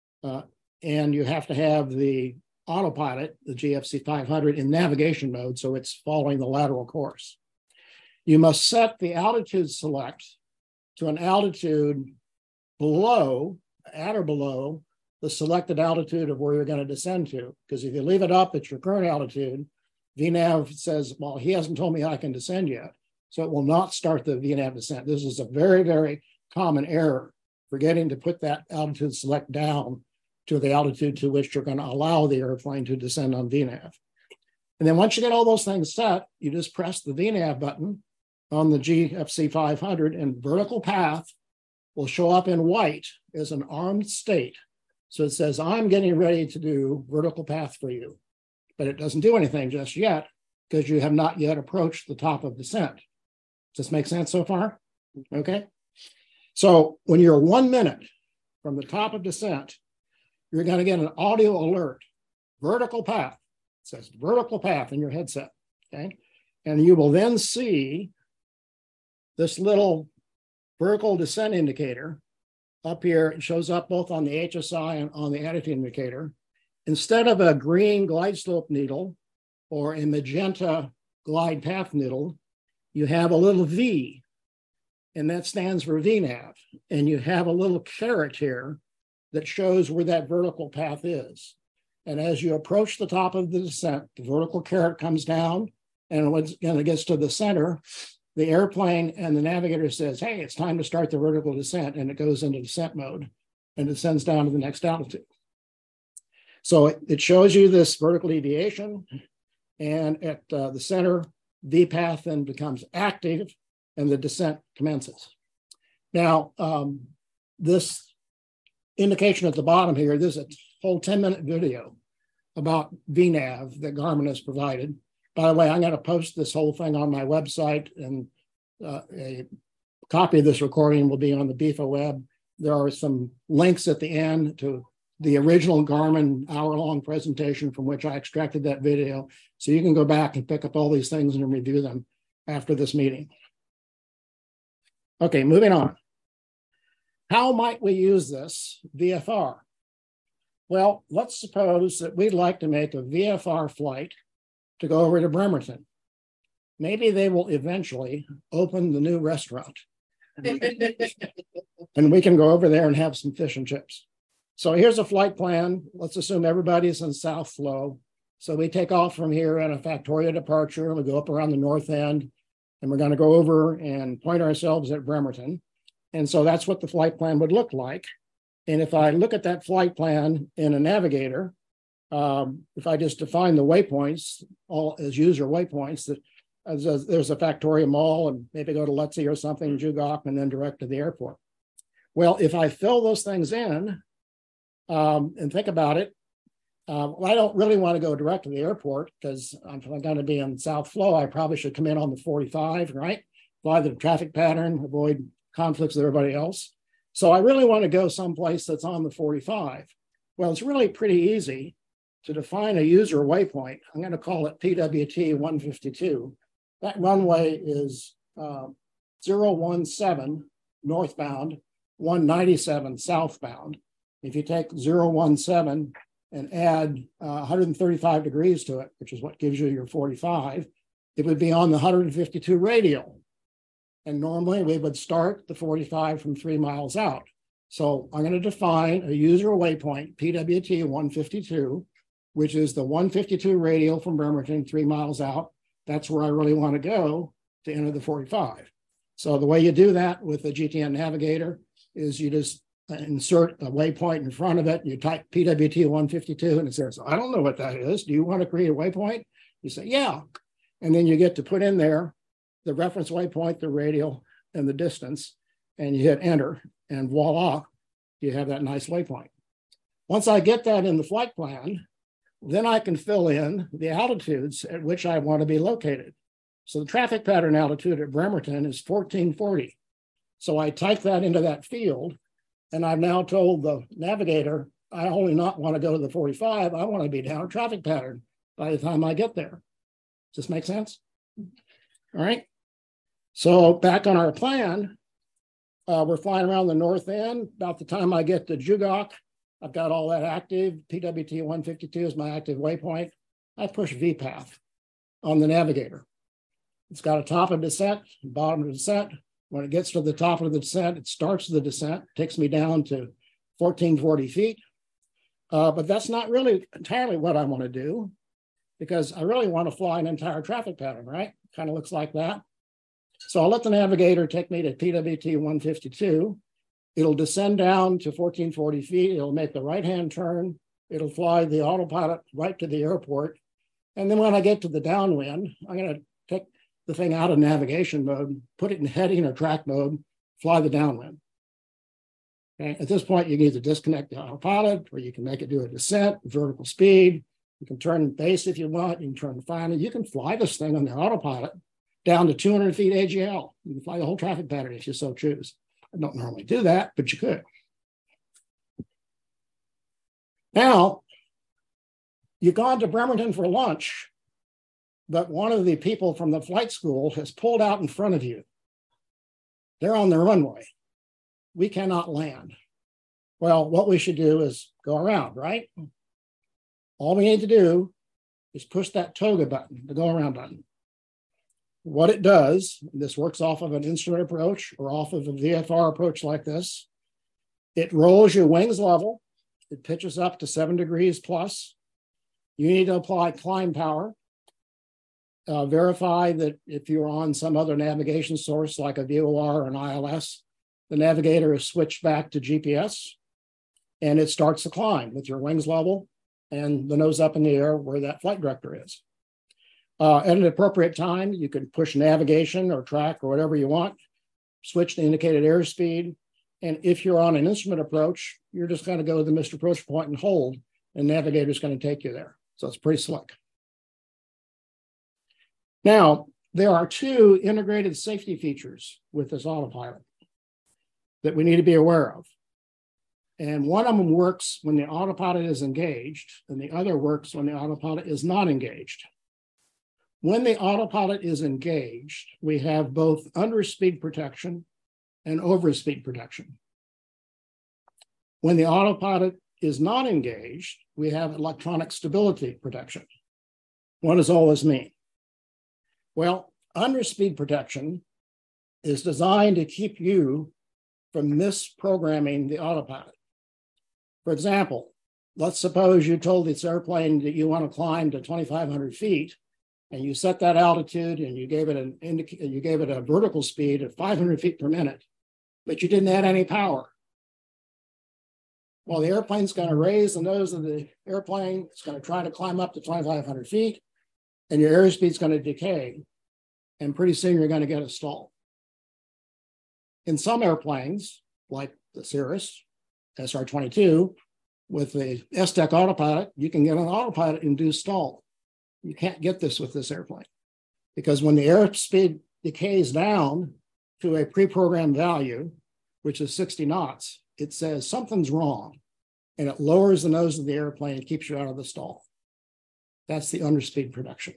and you have to have the autopilot, the GFC 500, in navigation mode, so it's following the lateral course. You must set the altitude select to an altitude below, at or below, the selected altitude of where you're going to descend to. Because if you leave it up at your current altitude, VNAV says, well, he hasn't told me I can descend yet. So it will not start the VNAV descent. This is a very, very common error, forgetting to put that altitude select down to the altitude to which you're going to allow the airplane to descend on VNAV. And then once you get all those things set, you just press the VNAV button on the GFC 500, and vertical path will show up in white as an armed state. So it says, I'm getting ready to do vertical path for you. But it doesn't do anything just yet because you have not yet approached the top of descent. Does this make sense so far? Okay. So when you're 1 minute from the top of descent, you're going to get an audio alert, vertical path. It says vertical path in your headset. Okay. And you will then see this little vertical descent indicator up here. It shows up both on the HSI and on the attitude indicator. Instead of a green glide slope needle or a magenta glide path needle, you have a little V, and that stands for VNAV. And you have a little caret here that shows where that vertical path is. And as you approach the top of the descent, the vertical caret comes down, and when it gets to the center, the airplane and the navigator says, hey, it's time to start the vertical descent, and it goes into descent mode and descends down to the next altitude. So it shows you this vertical deviation. And at the center, VPATH then becomes active and the descent commences. Now, this indication at the bottom here, this is a whole 10-minute video about VNAV that Garmin has provided. By the way, I'm going to post this whole thing on my website, and a copy of this recording will be on the BIFA web. There are some links at the end to the original Garmin hour-long presentation from which I extracted that video. So you can go back and pick up all these things and review them after this meeting. Okay, moving on. How might we use this VFR? Well, let's suppose that we'd like to make a VFR flight to go over to Bremerton. Maybe they will eventually open the new restaurant. And we can go over there and have some fish and chips. So here's a flight plan. Let's assume everybody's in South Flow. So we take off from here at a Factoria departure, and we go up around the north end, and we're going to go over and point ourselves at Bremerton. And so that's what the flight plan would look like. And if I look at that flight plan in a navigator, if I just define the waypoints all as user waypoints, that there's a Factoria Mall and maybe go to Lutzy or something, Jugok, and then direct to the airport. Well, if I fill those things in and think about it, well, I don't really want to go direct to the airport because if I'm going to be in South Flow, I probably should come in on the 45, right? Fly the traffic pattern, avoid conflicts with everybody else. So I really want to go someplace that's on the 45. Well, it's really pretty easy to define a user waypoint. I'm going to call it PWT 152. That runway is 017 northbound, 197 southbound. If you take 017 and add 135 degrees to it, which is what gives you your 45, it would be on the 152 radial. And normally we would start the 45 from 3 miles out. So I'm going to define a user waypoint, PWT 152, which is the 152 radial from Bremerton, 3 miles out. That's where I really want to go to enter the 45. So the way you do that with the GTN Navigator is you just insert a waypoint in front of it, and you type PWT 152, and it says, I don't know what that is. Do you want to create a waypoint? You say, yeah. And then you get to put in there the reference waypoint, the radial, and the distance, and you hit enter, and voila, you have that nice waypoint. Once I get that in the flight plan, then I can fill in the altitudes at which I want to be located. So the traffic pattern altitude at Bremerton is 1440. So I type that into that field, and I've now told the navigator, I only not want to go to the 45, I want to be down a traffic pattern by the time I get there. Does this make sense? All right. So back on our plan, we're flying around the north end. About the time I get to Jugok, I've got all that active. PWT 152 is my active waypoint. I push VPATH on the navigator. It's got a top of descent, bottom of descent. When it gets to the top of the descent, it starts the descent, takes me down to 1440 feet. But that's not really entirely what I want to do, because I really want to fly an entire traffic pattern, right? Kind of looks like that. So I'll let the navigator take me to PWT 152. It'll descend down to 1440 feet. It'll make the right-hand turn. It'll fly the autopilot right to the airport. And then when I get to the downwind, I'm going to take the thing out of navigation mode, put it in heading or track mode, fly the downwind. Okay. At this point, you can either disconnect the autopilot, or you can make it do a descent, vertical speed. You can turn base if you want. You can turn final. You can fly this thing on the autopilot down to 200 feet AGL. You can fly the whole traffic pattern if you so choose. I don't normally do that, but you could. Now, you've gone to Bremerton for lunch, but one of the people from the flight school has pulled out in front of you. They're on the runway. We cannot land. Well, what we should do is go around, right? All we need to do is push that toga button, the go around button. What it does, this works off of an instrument approach or off of a VFR approach like this. It rolls your wings level. It pitches up to 7 degrees plus. You need to apply climb power. Verify that if you're on some other navigation source like a VOR or an ILS, the navigator is switched back to GPS, and it starts the climb with your wings level and the nose up in the air where that flight director is. At an appropriate time, you can push navigation or track or whatever you want, switch to indicated airspeed. And if you're on an instrument approach, you're just going to go to the missed approach point and hold, and navigator's going to take you there. So it's pretty slick. Now, there are two integrated safety features with this autopilot that we need to be aware of. And one of them works when the autopilot is engaged, and the other works when the autopilot is not engaged. When the autopilot is engaged, we have both underspeed protection and overspeed protection. When the autopilot is not engaged, we have electronic stability protection. What does all this mean? Well, underspeed protection is designed to keep you from misprogramming the autopilot. For example, let's suppose you told this airplane that you want to climb to 2,500 feet, and you set that altitude and you gave it a vertical speed of 500 feet per minute, but you didn't add any power. Well, the airplane's going to raise the nose of the airplane. It's going to try to climb up to 2,500 feet, and your airspeed's going to decay. And pretty soon you're going to get a stall. In some airplanes, like the Cirrus SR-22, with the S-Tech autopilot, you can get an autopilot-induced stall. You can't get this with this airplane, because when the airspeed decays down to a pre-programmed value, which is 60 knots, it says something's wrong, and it lowers the nose of the airplane and keeps you out of the stall. That's the underspeed protection.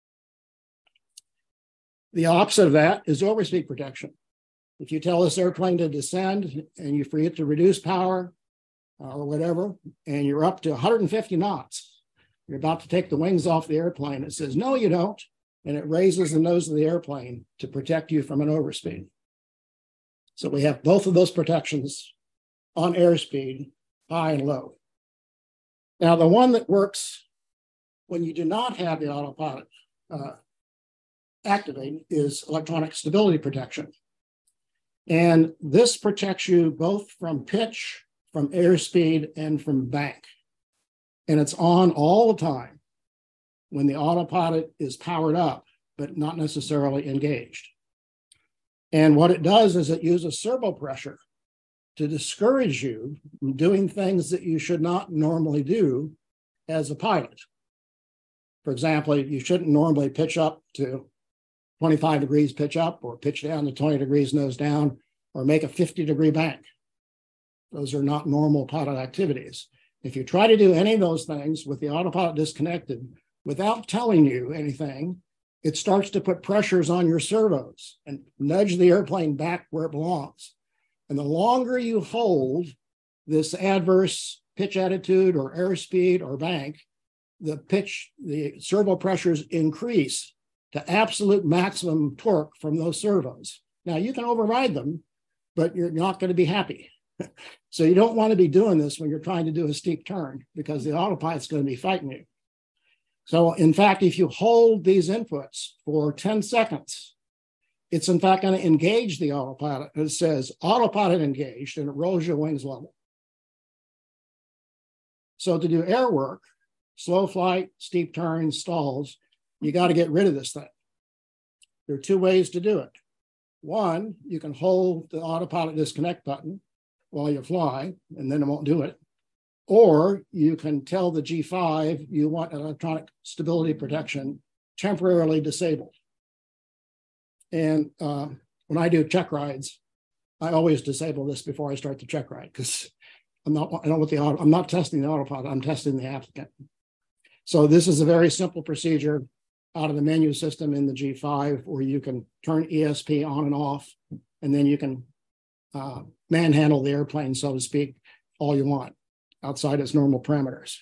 The opposite of that is overspeed protection. If you tell this airplane to descend and you forget to reduce power or whatever, and you're up to 150 knots, you're about to take the wings off the airplane, it says, no, you don't. And it raises the nose of the airplane to protect you from an overspeed. So we have both of those protections on airspeed, high and low. Now, the one that works when you do not have the autopilot activated is electronic stability protection. And this protects you both from pitch, from airspeed, and from bank. And it's on all the time when the autopilot is powered up, but not necessarily engaged. And what it does is it uses servo pressure to discourage you from doing things that you should not normally do as a pilot. For example, you shouldn't normally pitch up to 25 degrees pitch up, or pitch down to 20 degrees nose down, or make a 50-degree bank. Those are not normal pilot activities. If you try to do any of those things with the autopilot disconnected without telling you anything, it starts to put pressures on your servos and nudge the airplane back where it belongs. And the longer you hold this adverse pitch attitude or airspeed or bank, the servo pressures increase to absolute maximum torque from those servos. Now, you can override them, but you're not going to be happy. So you don't want to be doing this when you're trying to do a steep turn, because the autopilot's going to be fighting you. So in fact, if you hold these inputs for 10 seconds, it's in fact going to engage the autopilot. It says autopilot engaged, and it rolls your wings level. So to do air work, slow flight, steep turns, stalls, you got to get rid of this thing. There are two ways to do it. One, you can hold the autopilot disconnect button while you fly, and then it won't do it. Or you can tell the G5 you want electronic stability protection temporarily disabled. And when I do check rides, I always disable this before I start the check ride, because I'm not testing the autopilot, I'm testing the applicant. So this is a very simple procedure out of the menu system in the G5, where you can turn ESP on and off, and then you can manhandle the airplane, so to speak, all you want outside its normal parameters.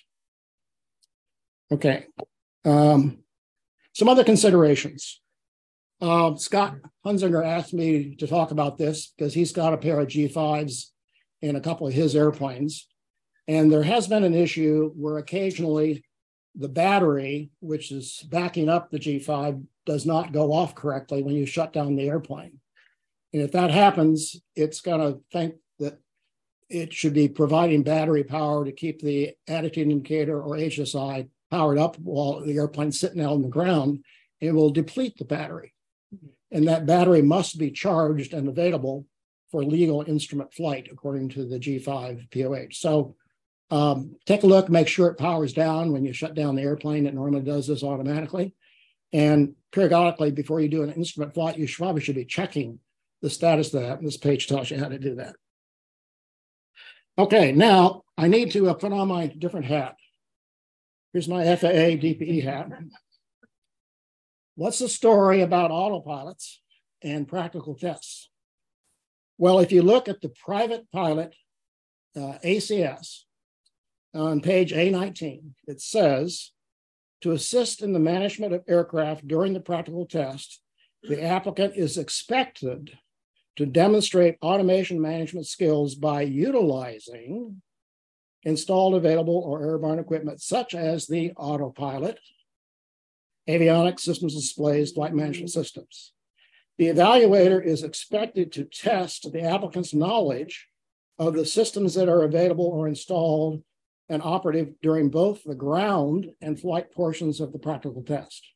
Okay. Some other considerations. Scott Hunzinger asked me to talk about this because he's got a pair of G5s in a couple of his airplanes. And there has been an issue where occasionally the battery, which is backing up the G5, does not go off correctly when you shut down the airplane. And if that happens, it's going to think that it should be providing battery power to keep the attitude indicator or HSI powered up while the airplane's sitting out on the ground. it will deplete the battery. And that battery must be charged and available for legal instrument flight, according to the G5 POH. So take a look, make sure it powers down when you shut down the airplane. It normally does this automatically. And periodically, before you do an instrument flight, you probably should be checking the status of that. This page tells you how to do that. Okay, now I need to put on my different hat. Here's my FAA DPE hat. What's the story about autopilots and practical tests? Well, if you look at the private pilot ACS on page A19, it says, to assist in the management of aircraft during the practical test, the applicant is expected to demonstrate automation management skills by utilizing installed, available, or airborne equipment such as the autopilot, avionics systems, displays, flight management systems. The evaluator is expected to test the applicant's knowledge of the systems that are available or installed and operative during both the ground and flight portions of the practical test.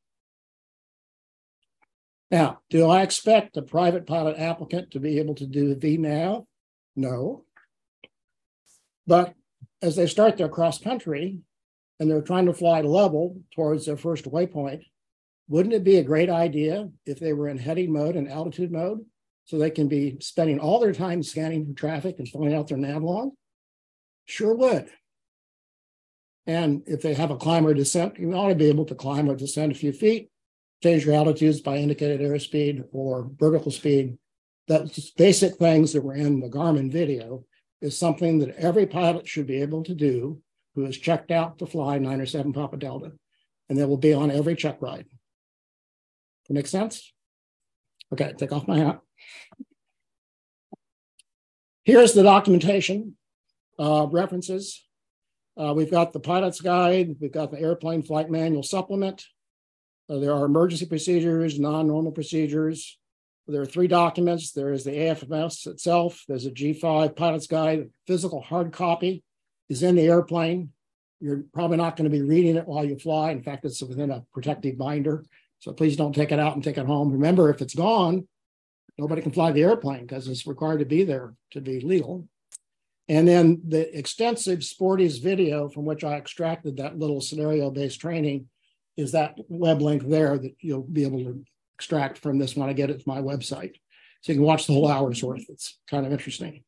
Now, do I expect a private pilot applicant to be able to do VNAV? No. But as they start their cross country and they're trying to fly level towards their first waypoint, wouldn't it be a great idea if they were in heading mode and altitude mode so they can be spending all their time scanning for traffic and filling out their nav log? Sure would. And if they have a climb or descent, you ought to be able to climb or descend a few feet, change your altitudes by indicated airspeed or vertical speed. That's basic things that were in the Garmin video is something that every pilot should be able to do who is checked out to fly 9 or 7 Papa Delta. And they will be on every check ride. That make sense? Okay, take off my hat. Here's the documentation, references. We've got the pilot's guide. We've got the airplane flight manual supplement. There are emergency procedures, non-normal procedures. There are 3 documents. There is the AFMS itself. There's a G5 pilot's guide. Physical hard copy is in the airplane. You're probably not going to be reading it while you fly. In fact, it's within a protective binder. So please don't take it out and take it home. Remember, if it's gone, nobody can fly the airplane because it's required to be there to be legal. And then the extensive Sporties video from which I extracted that little scenario-based training is that web link there that you'll be able to extract from this when I get it to my website. So you can watch the whole hour's worth. It's kind of interesting.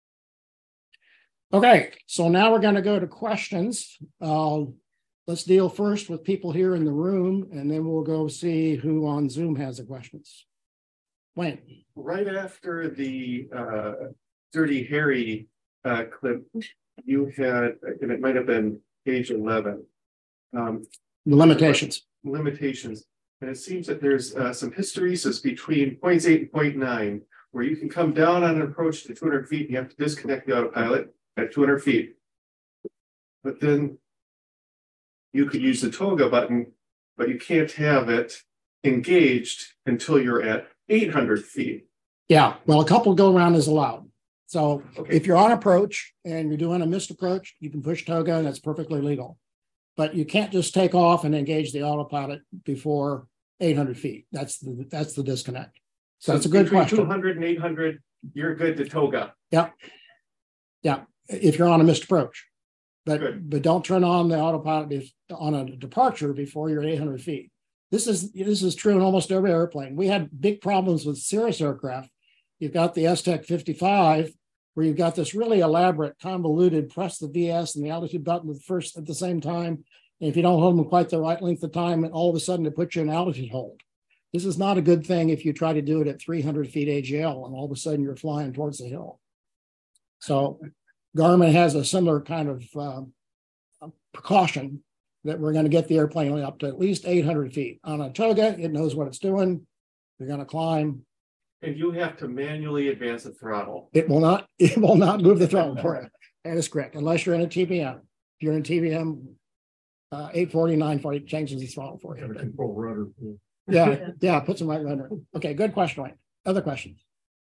Okay, so now we're going to go to questions. Let's deal first with people here in the room, and then we'll go see who on Zoom has the questions. Wayne. Right after the Dirty Harry clip, you had, and it might have been page 11. The limitations. Limitations. And it seems that there's some hysteresis between points 8 and point 9, where you can come down on an approach to 200 feet and you have to disconnect the autopilot at 200 feet. But then you could use the toga button, but you can't have it engaged until you're at 800 feet. Yeah, well, a couple go around is allowed. So Okay. if you're on approach and you're doing a missed approach, you can push toga and that's perfectly legal. But you can't just take off and engage the autopilot before 800 feet. That's the disconnect. So it's a good between question. 200 and 800, you're good to toga. Yeah. Yeah. If you're on a missed approach, but Good. but don't turn on the autopilot on a departure before you're at 800 feet. This is true in almost every airplane. We had big problems with Cirrus aircraft. You've got the STEC 55, where you've got this really elaborate, convoluted, press the VS and the altitude button first at the same time. And if you don't hold them quite the right length of time, and all of a sudden it puts you in altitude hold. This is not a good thing if you try to do it at 300 feet AGL and all of a sudden you're flying towards the hill. So Garmin has a similar kind of precaution that we're going to get the airplane up to at least 800 feet. On a toga, it knows what it's doing. You're going to climb. And you have to manually advance the throttle. It will not move the throttle for you. That is correct, unless you're in a TBM. If you're in TBM, 840, 940 changes the throttle for you. Control rudder. Yeah, put some right rudder. Okay, good question, Wayne. Other questions?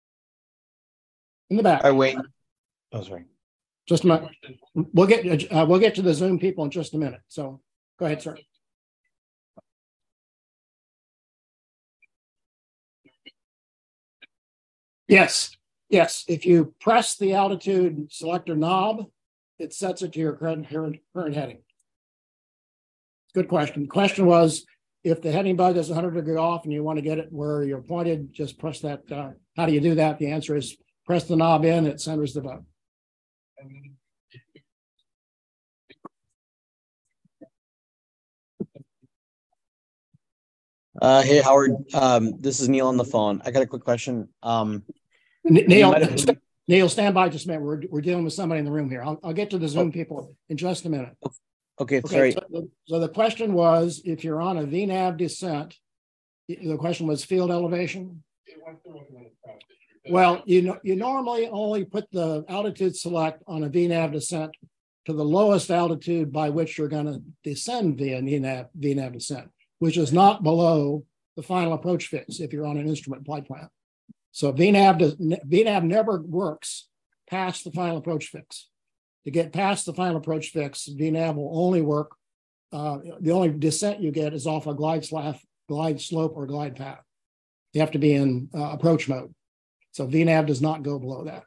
In the back. Hi, Wayne. Oh, sorry. Just a minute. We'll get to the Zoom people in just a minute. So go ahead, sir. Yes, yes. If you press the altitude selector knob, it sets it to your current heading. Good question. The question was, if the heading bug is 100 degree off and you want to get it where you're pointed, just press that. How do you do that? The answer is press the knob in, it centers the bug. Hey, Howard. This is Neil on the phone. I got a quick question. Neil, stand by just a minute. We're dealing with somebody in the room here. I'll get to the Zoom people in just a minute. Okay, sorry. So the question was, if you're on a VNAV descent, the question was field elevation. Well, you normally only put the altitude select on a VNAV descent to the lowest altitude by which you're going to descend via VNAV descent, which is not below the final approach fix if you're on an instrument flight plan. So VNAV never works past the final approach fix. To get past the final approach fix, VNAV will only work. The only descent you get is off a glide slope, or glide path. You have to be in approach mode. So VNAV does not go below that.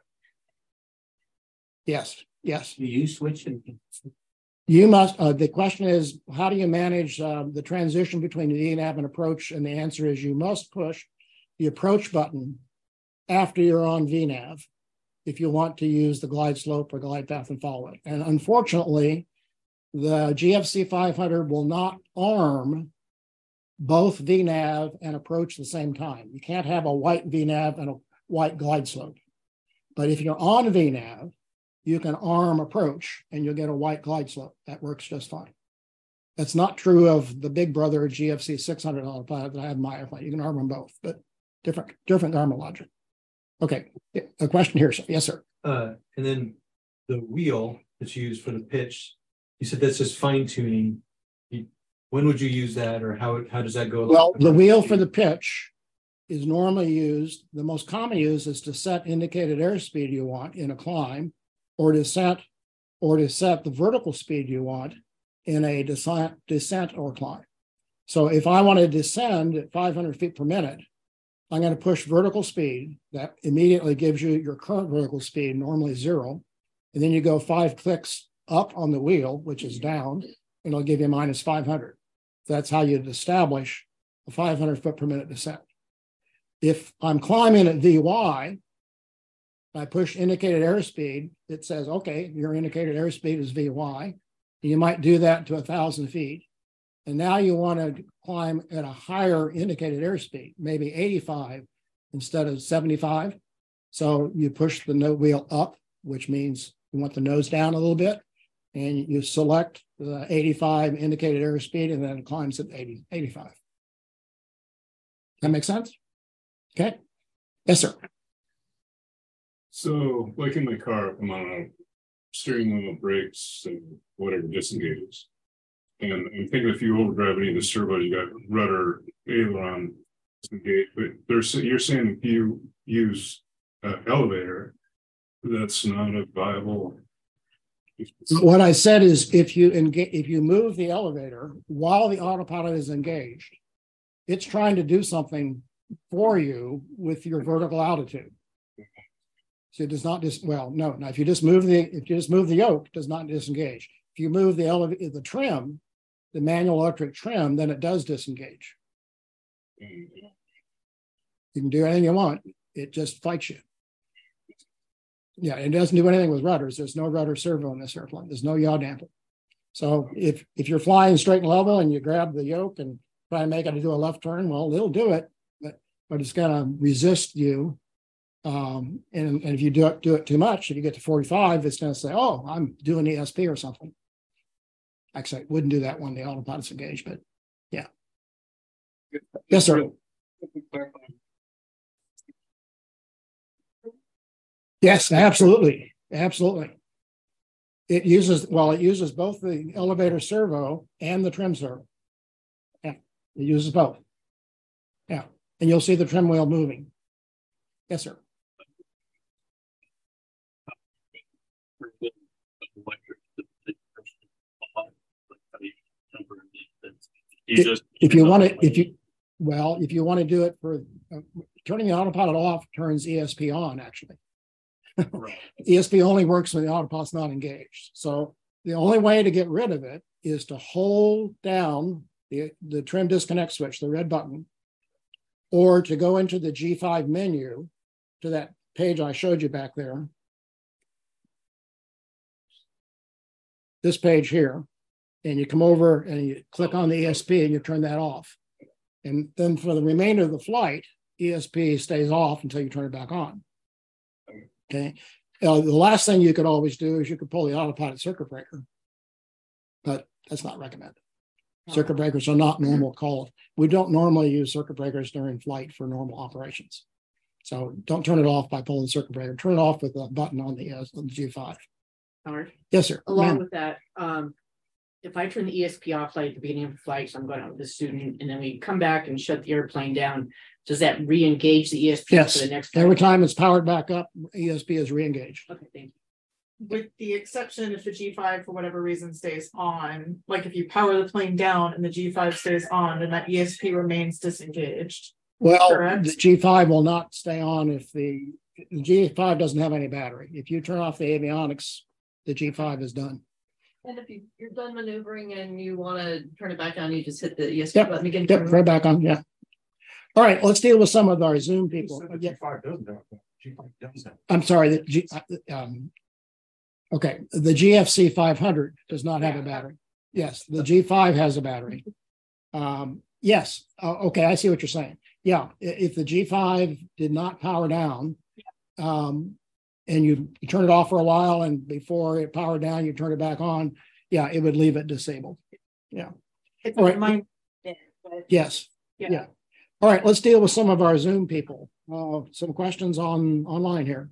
Yes. Do you switch it? You must. The question is, how do you manage the transition between the VNAV and approach? And the answer is, you must push the approach button after you're on VNAV if you want to use the glide slope or glide path and follow it. And unfortunately, the GFC 500 will not arm both VNAV and approach at the same time. You can't have a white VNAV and a white glide slope. But if you're on VNAV, you can arm approach and you'll get a white glide slope. That works just fine. That's not true of the big brother GFC 600 autopilot that I have in my airplane. You can arm them both, but different armor logic. Okay, a question here. Yes, sir. And then the wheel that's used for the pitch, you said that's just fine tuning. When would you use that, or how does that go? Well, the wheel for the pitch is normally used. The most common use is to set indicated airspeed you want in a climb, or to set the vertical speed you want in a descent or climb. So if I want to descend at 500 feet per minute, I'm going to push vertical speed. That immediately gives you your current vertical speed, normally 0. And then you go 5 clicks up on the wheel, which is down, and it'll give you minus 500. That's how you'd establish a 500 foot per minute descent. If I'm climbing at VY, I push indicated airspeed, it says, okay, your indicated airspeed is VY. And you might do that to 1,000 feet. And now you want to climb at a higher indicated airspeed, maybe 85 instead of 75. So you push the nose wheel up, which means you want the nose down a little bit. And you select the 85 indicated airspeed, and then it climbs at 85. That make sense? Okay. Yes, sir. So, like in my car, I'm on a steering wheel, brakes, and whatever disengages. And I'm thinking if you overdrive any of the servo, you got rudder, aileron, disengage. But you're saying if you use elevator, that's not a viable. What I said is, if you move the elevator while the autopilot is engaged, it's trying to do something for you with your vertical altitude. So it does not no. Now, if you just move the yoke, it does not disengage. If you move the trim, the manual electric trim, then it does disengage. You can do anything you want. It just fights you. Yeah, it doesn't do anything with rudders. There's no rudder servo in this airplane. There's no yaw damper. So if you're flying straight and level and you grab the yoke and try to make it do a left turn, well, it'll do it, but it's going to resist you. And if you do it too much, if you get to 45, it's going to say, oh, I'm doing ESP or something. Actually, I wouldn't do that when the autopilot's engaged, but yeah. Yes, sir. Yes, absolutely. Absolutely. It uses both the elevator servo and the trim servo. Yeah, it uses both. Yeah, and you'll see the trim wheel moving. Yes, sir. If you want to, Well, if you want to do it for turning the autopilot off, turns ESP on, actually. Right. ESP only works when the autopilot's not engaged. So the only way to get rid of it is to hold down the trim disconnect switch, the red button, or to go into the G5 menu to that page I showed you back there. This page here, and you come over and you click on the ESP and you turn that off. And then for the remainder of the flight, ESP stays off until you turn it back on. Okay. The last thing you could always do is you could pull the autopilot circuit breaker, but that's not recommended. Circuit breakers are not normal called. We don't normally use circuit breakers during flight for normal operations. So don't turn it off by pulling the circuit breaker. Turn it off with a button on the G5. Howard? Yes, sir. Along with that, if I turn the ESP off like at the beginning of the flight, so I'm going out with the student, and then we come back and shut the airplane down, does that re-engage the ESP Yes. for the next flight? Every time it's powered back up, ESP is re-engaged. Okay, thank you. With the exception if the G5 for whatever reason stays on, like if you power the plane down and the G5 stays on, then that ESP remains disengaged. Well, Correct. the G5 will not stay on if the G5 doesn't have any battery. If you turn off the avionics, the G5 is done. And if you're done maneuvering and you want to turn it back on, you just hit the ESP Yep. button again. Yep, right back on. Yeah. All right, let's deal with some of our Zoom people. Yeah. I'm sorry. Okay, the GFC 500 does not have a battery. Yes, the G5 has a battery. Yes. Okay, I see what you're saying. Yeah, if the G5 did not power down, and you turn it off for a while, and before it powered down, you turn it back on, yeah, it would leave it disabled. Yeah. All right. Yes. Yeah. All right, let's deal with some of our Zoom people. Some questions online here.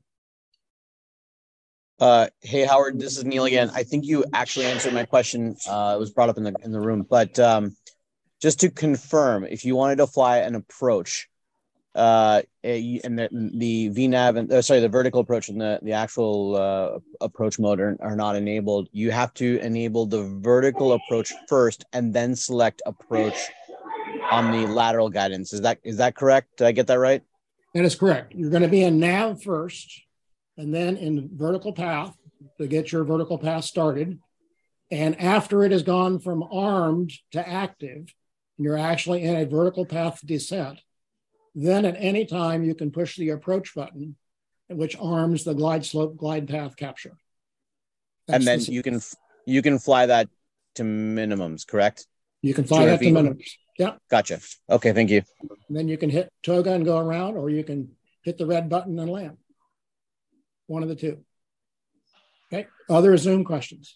Hey Howard, this is Neil again. I think you actually answered my question. It was brought up in the room, but just to confirm, if you wanted to fly an approach, and the VNAV and the vertical approach and the actual approach mode are not enabled, you have to enable the vertical approach first and then select approach on the lateral guidance. Is that correct? Did I get that right? That is correct. You're going to be in nav first, and then in vertical path to get your vertical path started. And after it has gone from armed to active, and you're actually in a vertical path descent, then at any time you can push the approach button, which arms the glide slope glide path capture. And then you can fly that to minimums, correct? You can fly that to minimums. Yeah. Gotcha. Okay, thank you. And then you can hit toga and go around, or you can hit the red button and land. One of the two. Okay. Other Zoom questions?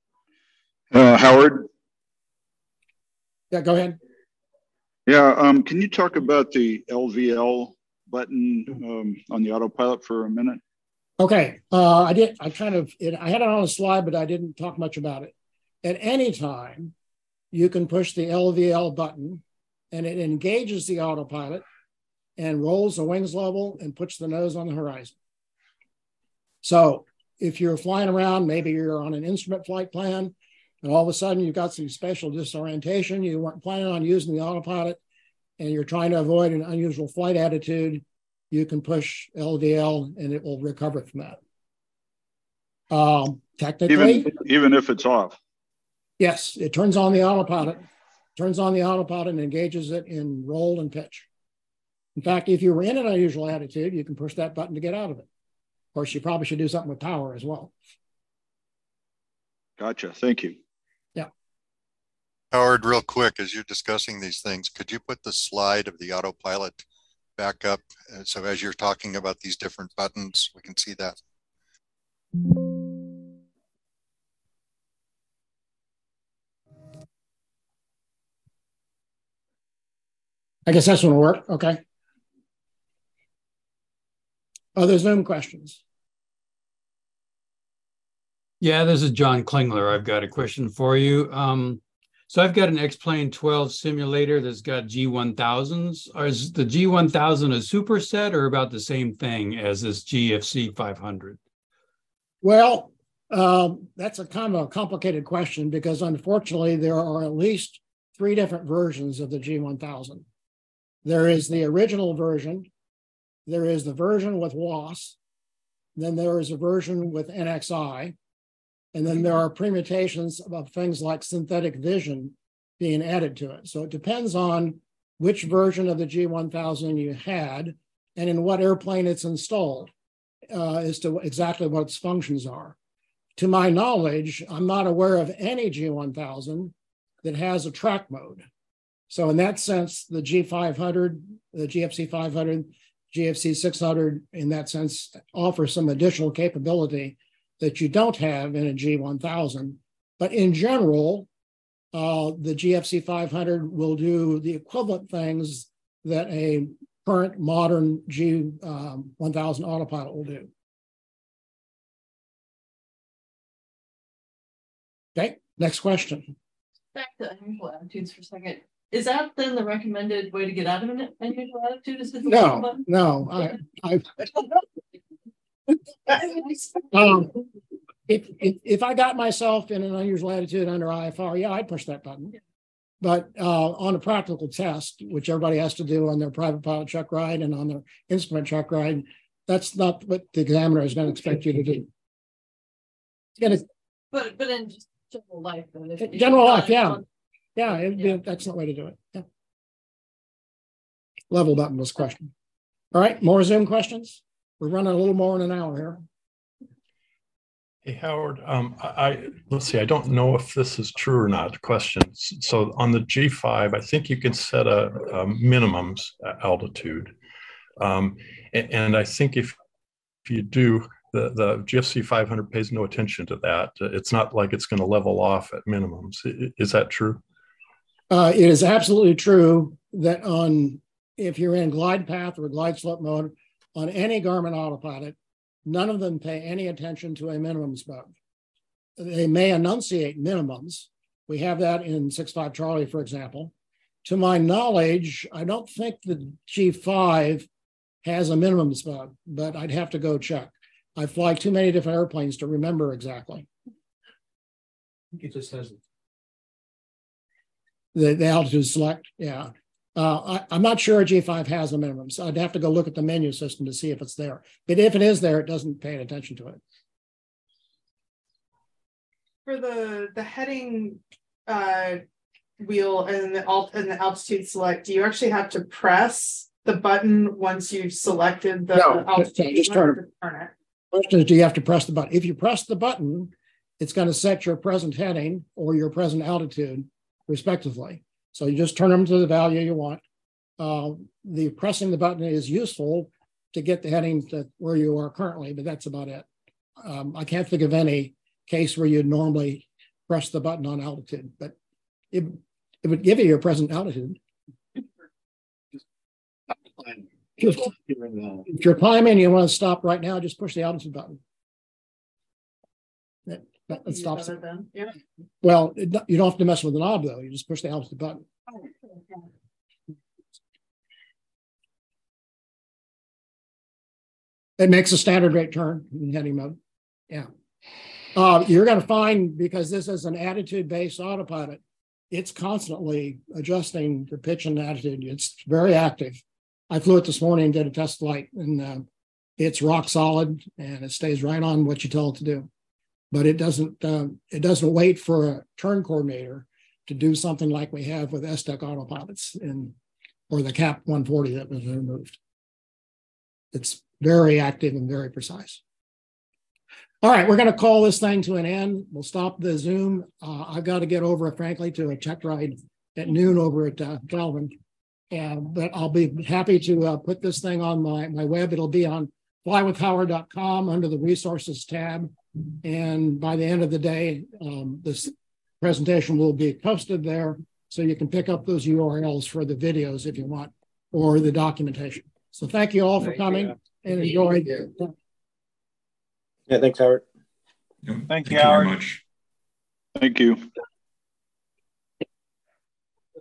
Howard? Yeah, go ahead. Yeah, can you talk about the LVL button on the autopilot for a minute? Okay, I had it on a slide, but I didn't talk much about it. At any time, you can push the LVL button and it engages the autopilot and rolls the wings level and puts the nose on the horizon. So if you're flying around, maybe you're on an instrument flight plan, and all of a sudden you've got some spatial disorientation, you weren't planning on using the autopilot, and you're trying to avoid an unusual flight attitude, you can push LVL and it will recover from that. Technically, even if it's off. Yes, it turns on the autopilot, and engages it in roll and pitch. In fact, if you were in an unusual attitude, you can push that button to get out of it. Of course, you probably should do something with power as well. Gotcha. Thank you. Yeah. Howard, real quick, as you're discussing these things, could you put the slide of the autopilot back up? So as you're talking about these different buttons, we can see that. I guess that's going to work. Okay. Other Zoom questions? Yeah, this is John Klingler. I've got a question for you. So I've got an X-Plane 12 simulator that's got G1000s. Is the G1000 a superset or about the same thing as this GFC 500? Well, that's a kind of a complicated question because unfortunately there are at least 3 different versions of the G1000. There is the original version. There is the version with WAS. Then there is a version with NXI. And then there are permutations of things like synthetic vision being added to it. So it depends on which version of the G1000 you had and in what airplane it's installed as to exactly what its functions are. To my knowledge, I'm not aware of any G1000 that has a track mode. So in that sense, the G500, the GFC 500, GFC 600, in that sense, offer some additional capability that you don't have in a G1000. But in general, the GFC 500 will do the equivalent things that a current modern G1000 autopilot will do. Okay, next question. Back to unusual attitudes for a second. Is that then the recommended way to get out of an unusual attitude? Is No. If I got myself in an unusual attitude under IFR, yeah, I'd push that button. But on a practical test, which everybody has to do on their private pilot check ride and on their instrument check ride, that's not what the examiner is going to expect you to do. But in just general life, then, general life, yeah. Yeah, it'd be an excellent way to do it. Yeah. Level button was question. All right, more Zoom questions. We're running a little more than an hour here. Hey, Howard, let's see, I don't know if this is true or not, questions. So on the G5, I think you can set a minimums altitude. And I think if you do, the GFC 500 pays no attention to that. It's not like it's going to level off at minimums. Is that true? It is absolutely true that if you're in glide path or glide slope mode on any Garmin autopilot, none of them pay any attention to a minimums bug. They may enunciate minimums. We have that in 6.5 Charlie, for example. To my knowledge, I don't think the G5 has a minimums bug, but I'd have to go check. I fly too many different airplanes to remember exactly. I think it just has the altitude select, yeah. I'm not sure a G5 has a minimum, so I'd have to go look at the menu system to see if it's there. But if it is there, it doesn't pay attention to it. For the heading wheel and the altitude select, do you actually have to press the button once you've selected the altitude? Just turn it. Question is, do you have to press the button? If you press the button, it's going to set your present heading or your present altitude, respectively. So you just turn them to the value you want. The pressing the button is useful to get the heading to where you are currently, but that's about it. I can't think of any case where you'd normally press the button on altitude, but it would give you your present altitude. If you're climbing and you want to stop right now, just push the altitude button. That stops it. Yeah. Well, you don't have to mess with the knob, though. You just push the altitude button. It makes a standard rate turn in heading mode. Yeah. You're going to find, because this is an attitude-based autopilot, it's constantly adjusting the pitch and attitude. It's very active. I flew it this morning and did a test flight, and it's rock solid, and it stays right on what you tell it to do. But it doesn't wait for a turn coordinator to do something like we have with STEC autopilots or the CAP 140 that was removed. It's very active and very precise. All right, we're going to call this thing to an end. We'll stop the Zoom. I've got to get over, frankly, to a check ride at noon over at Calvin. But I'll be happy to put this thing on my web. It'll be on flywithhoward.com under the resources tab. And by the end of the day, this presentation will be posted there, so you can pick up those URLs for the videos if you want, or the documentation. So thank you all for coming and enjoy. Yeah, thanks, Howard. Thank you, Howard. Very much. Thank you.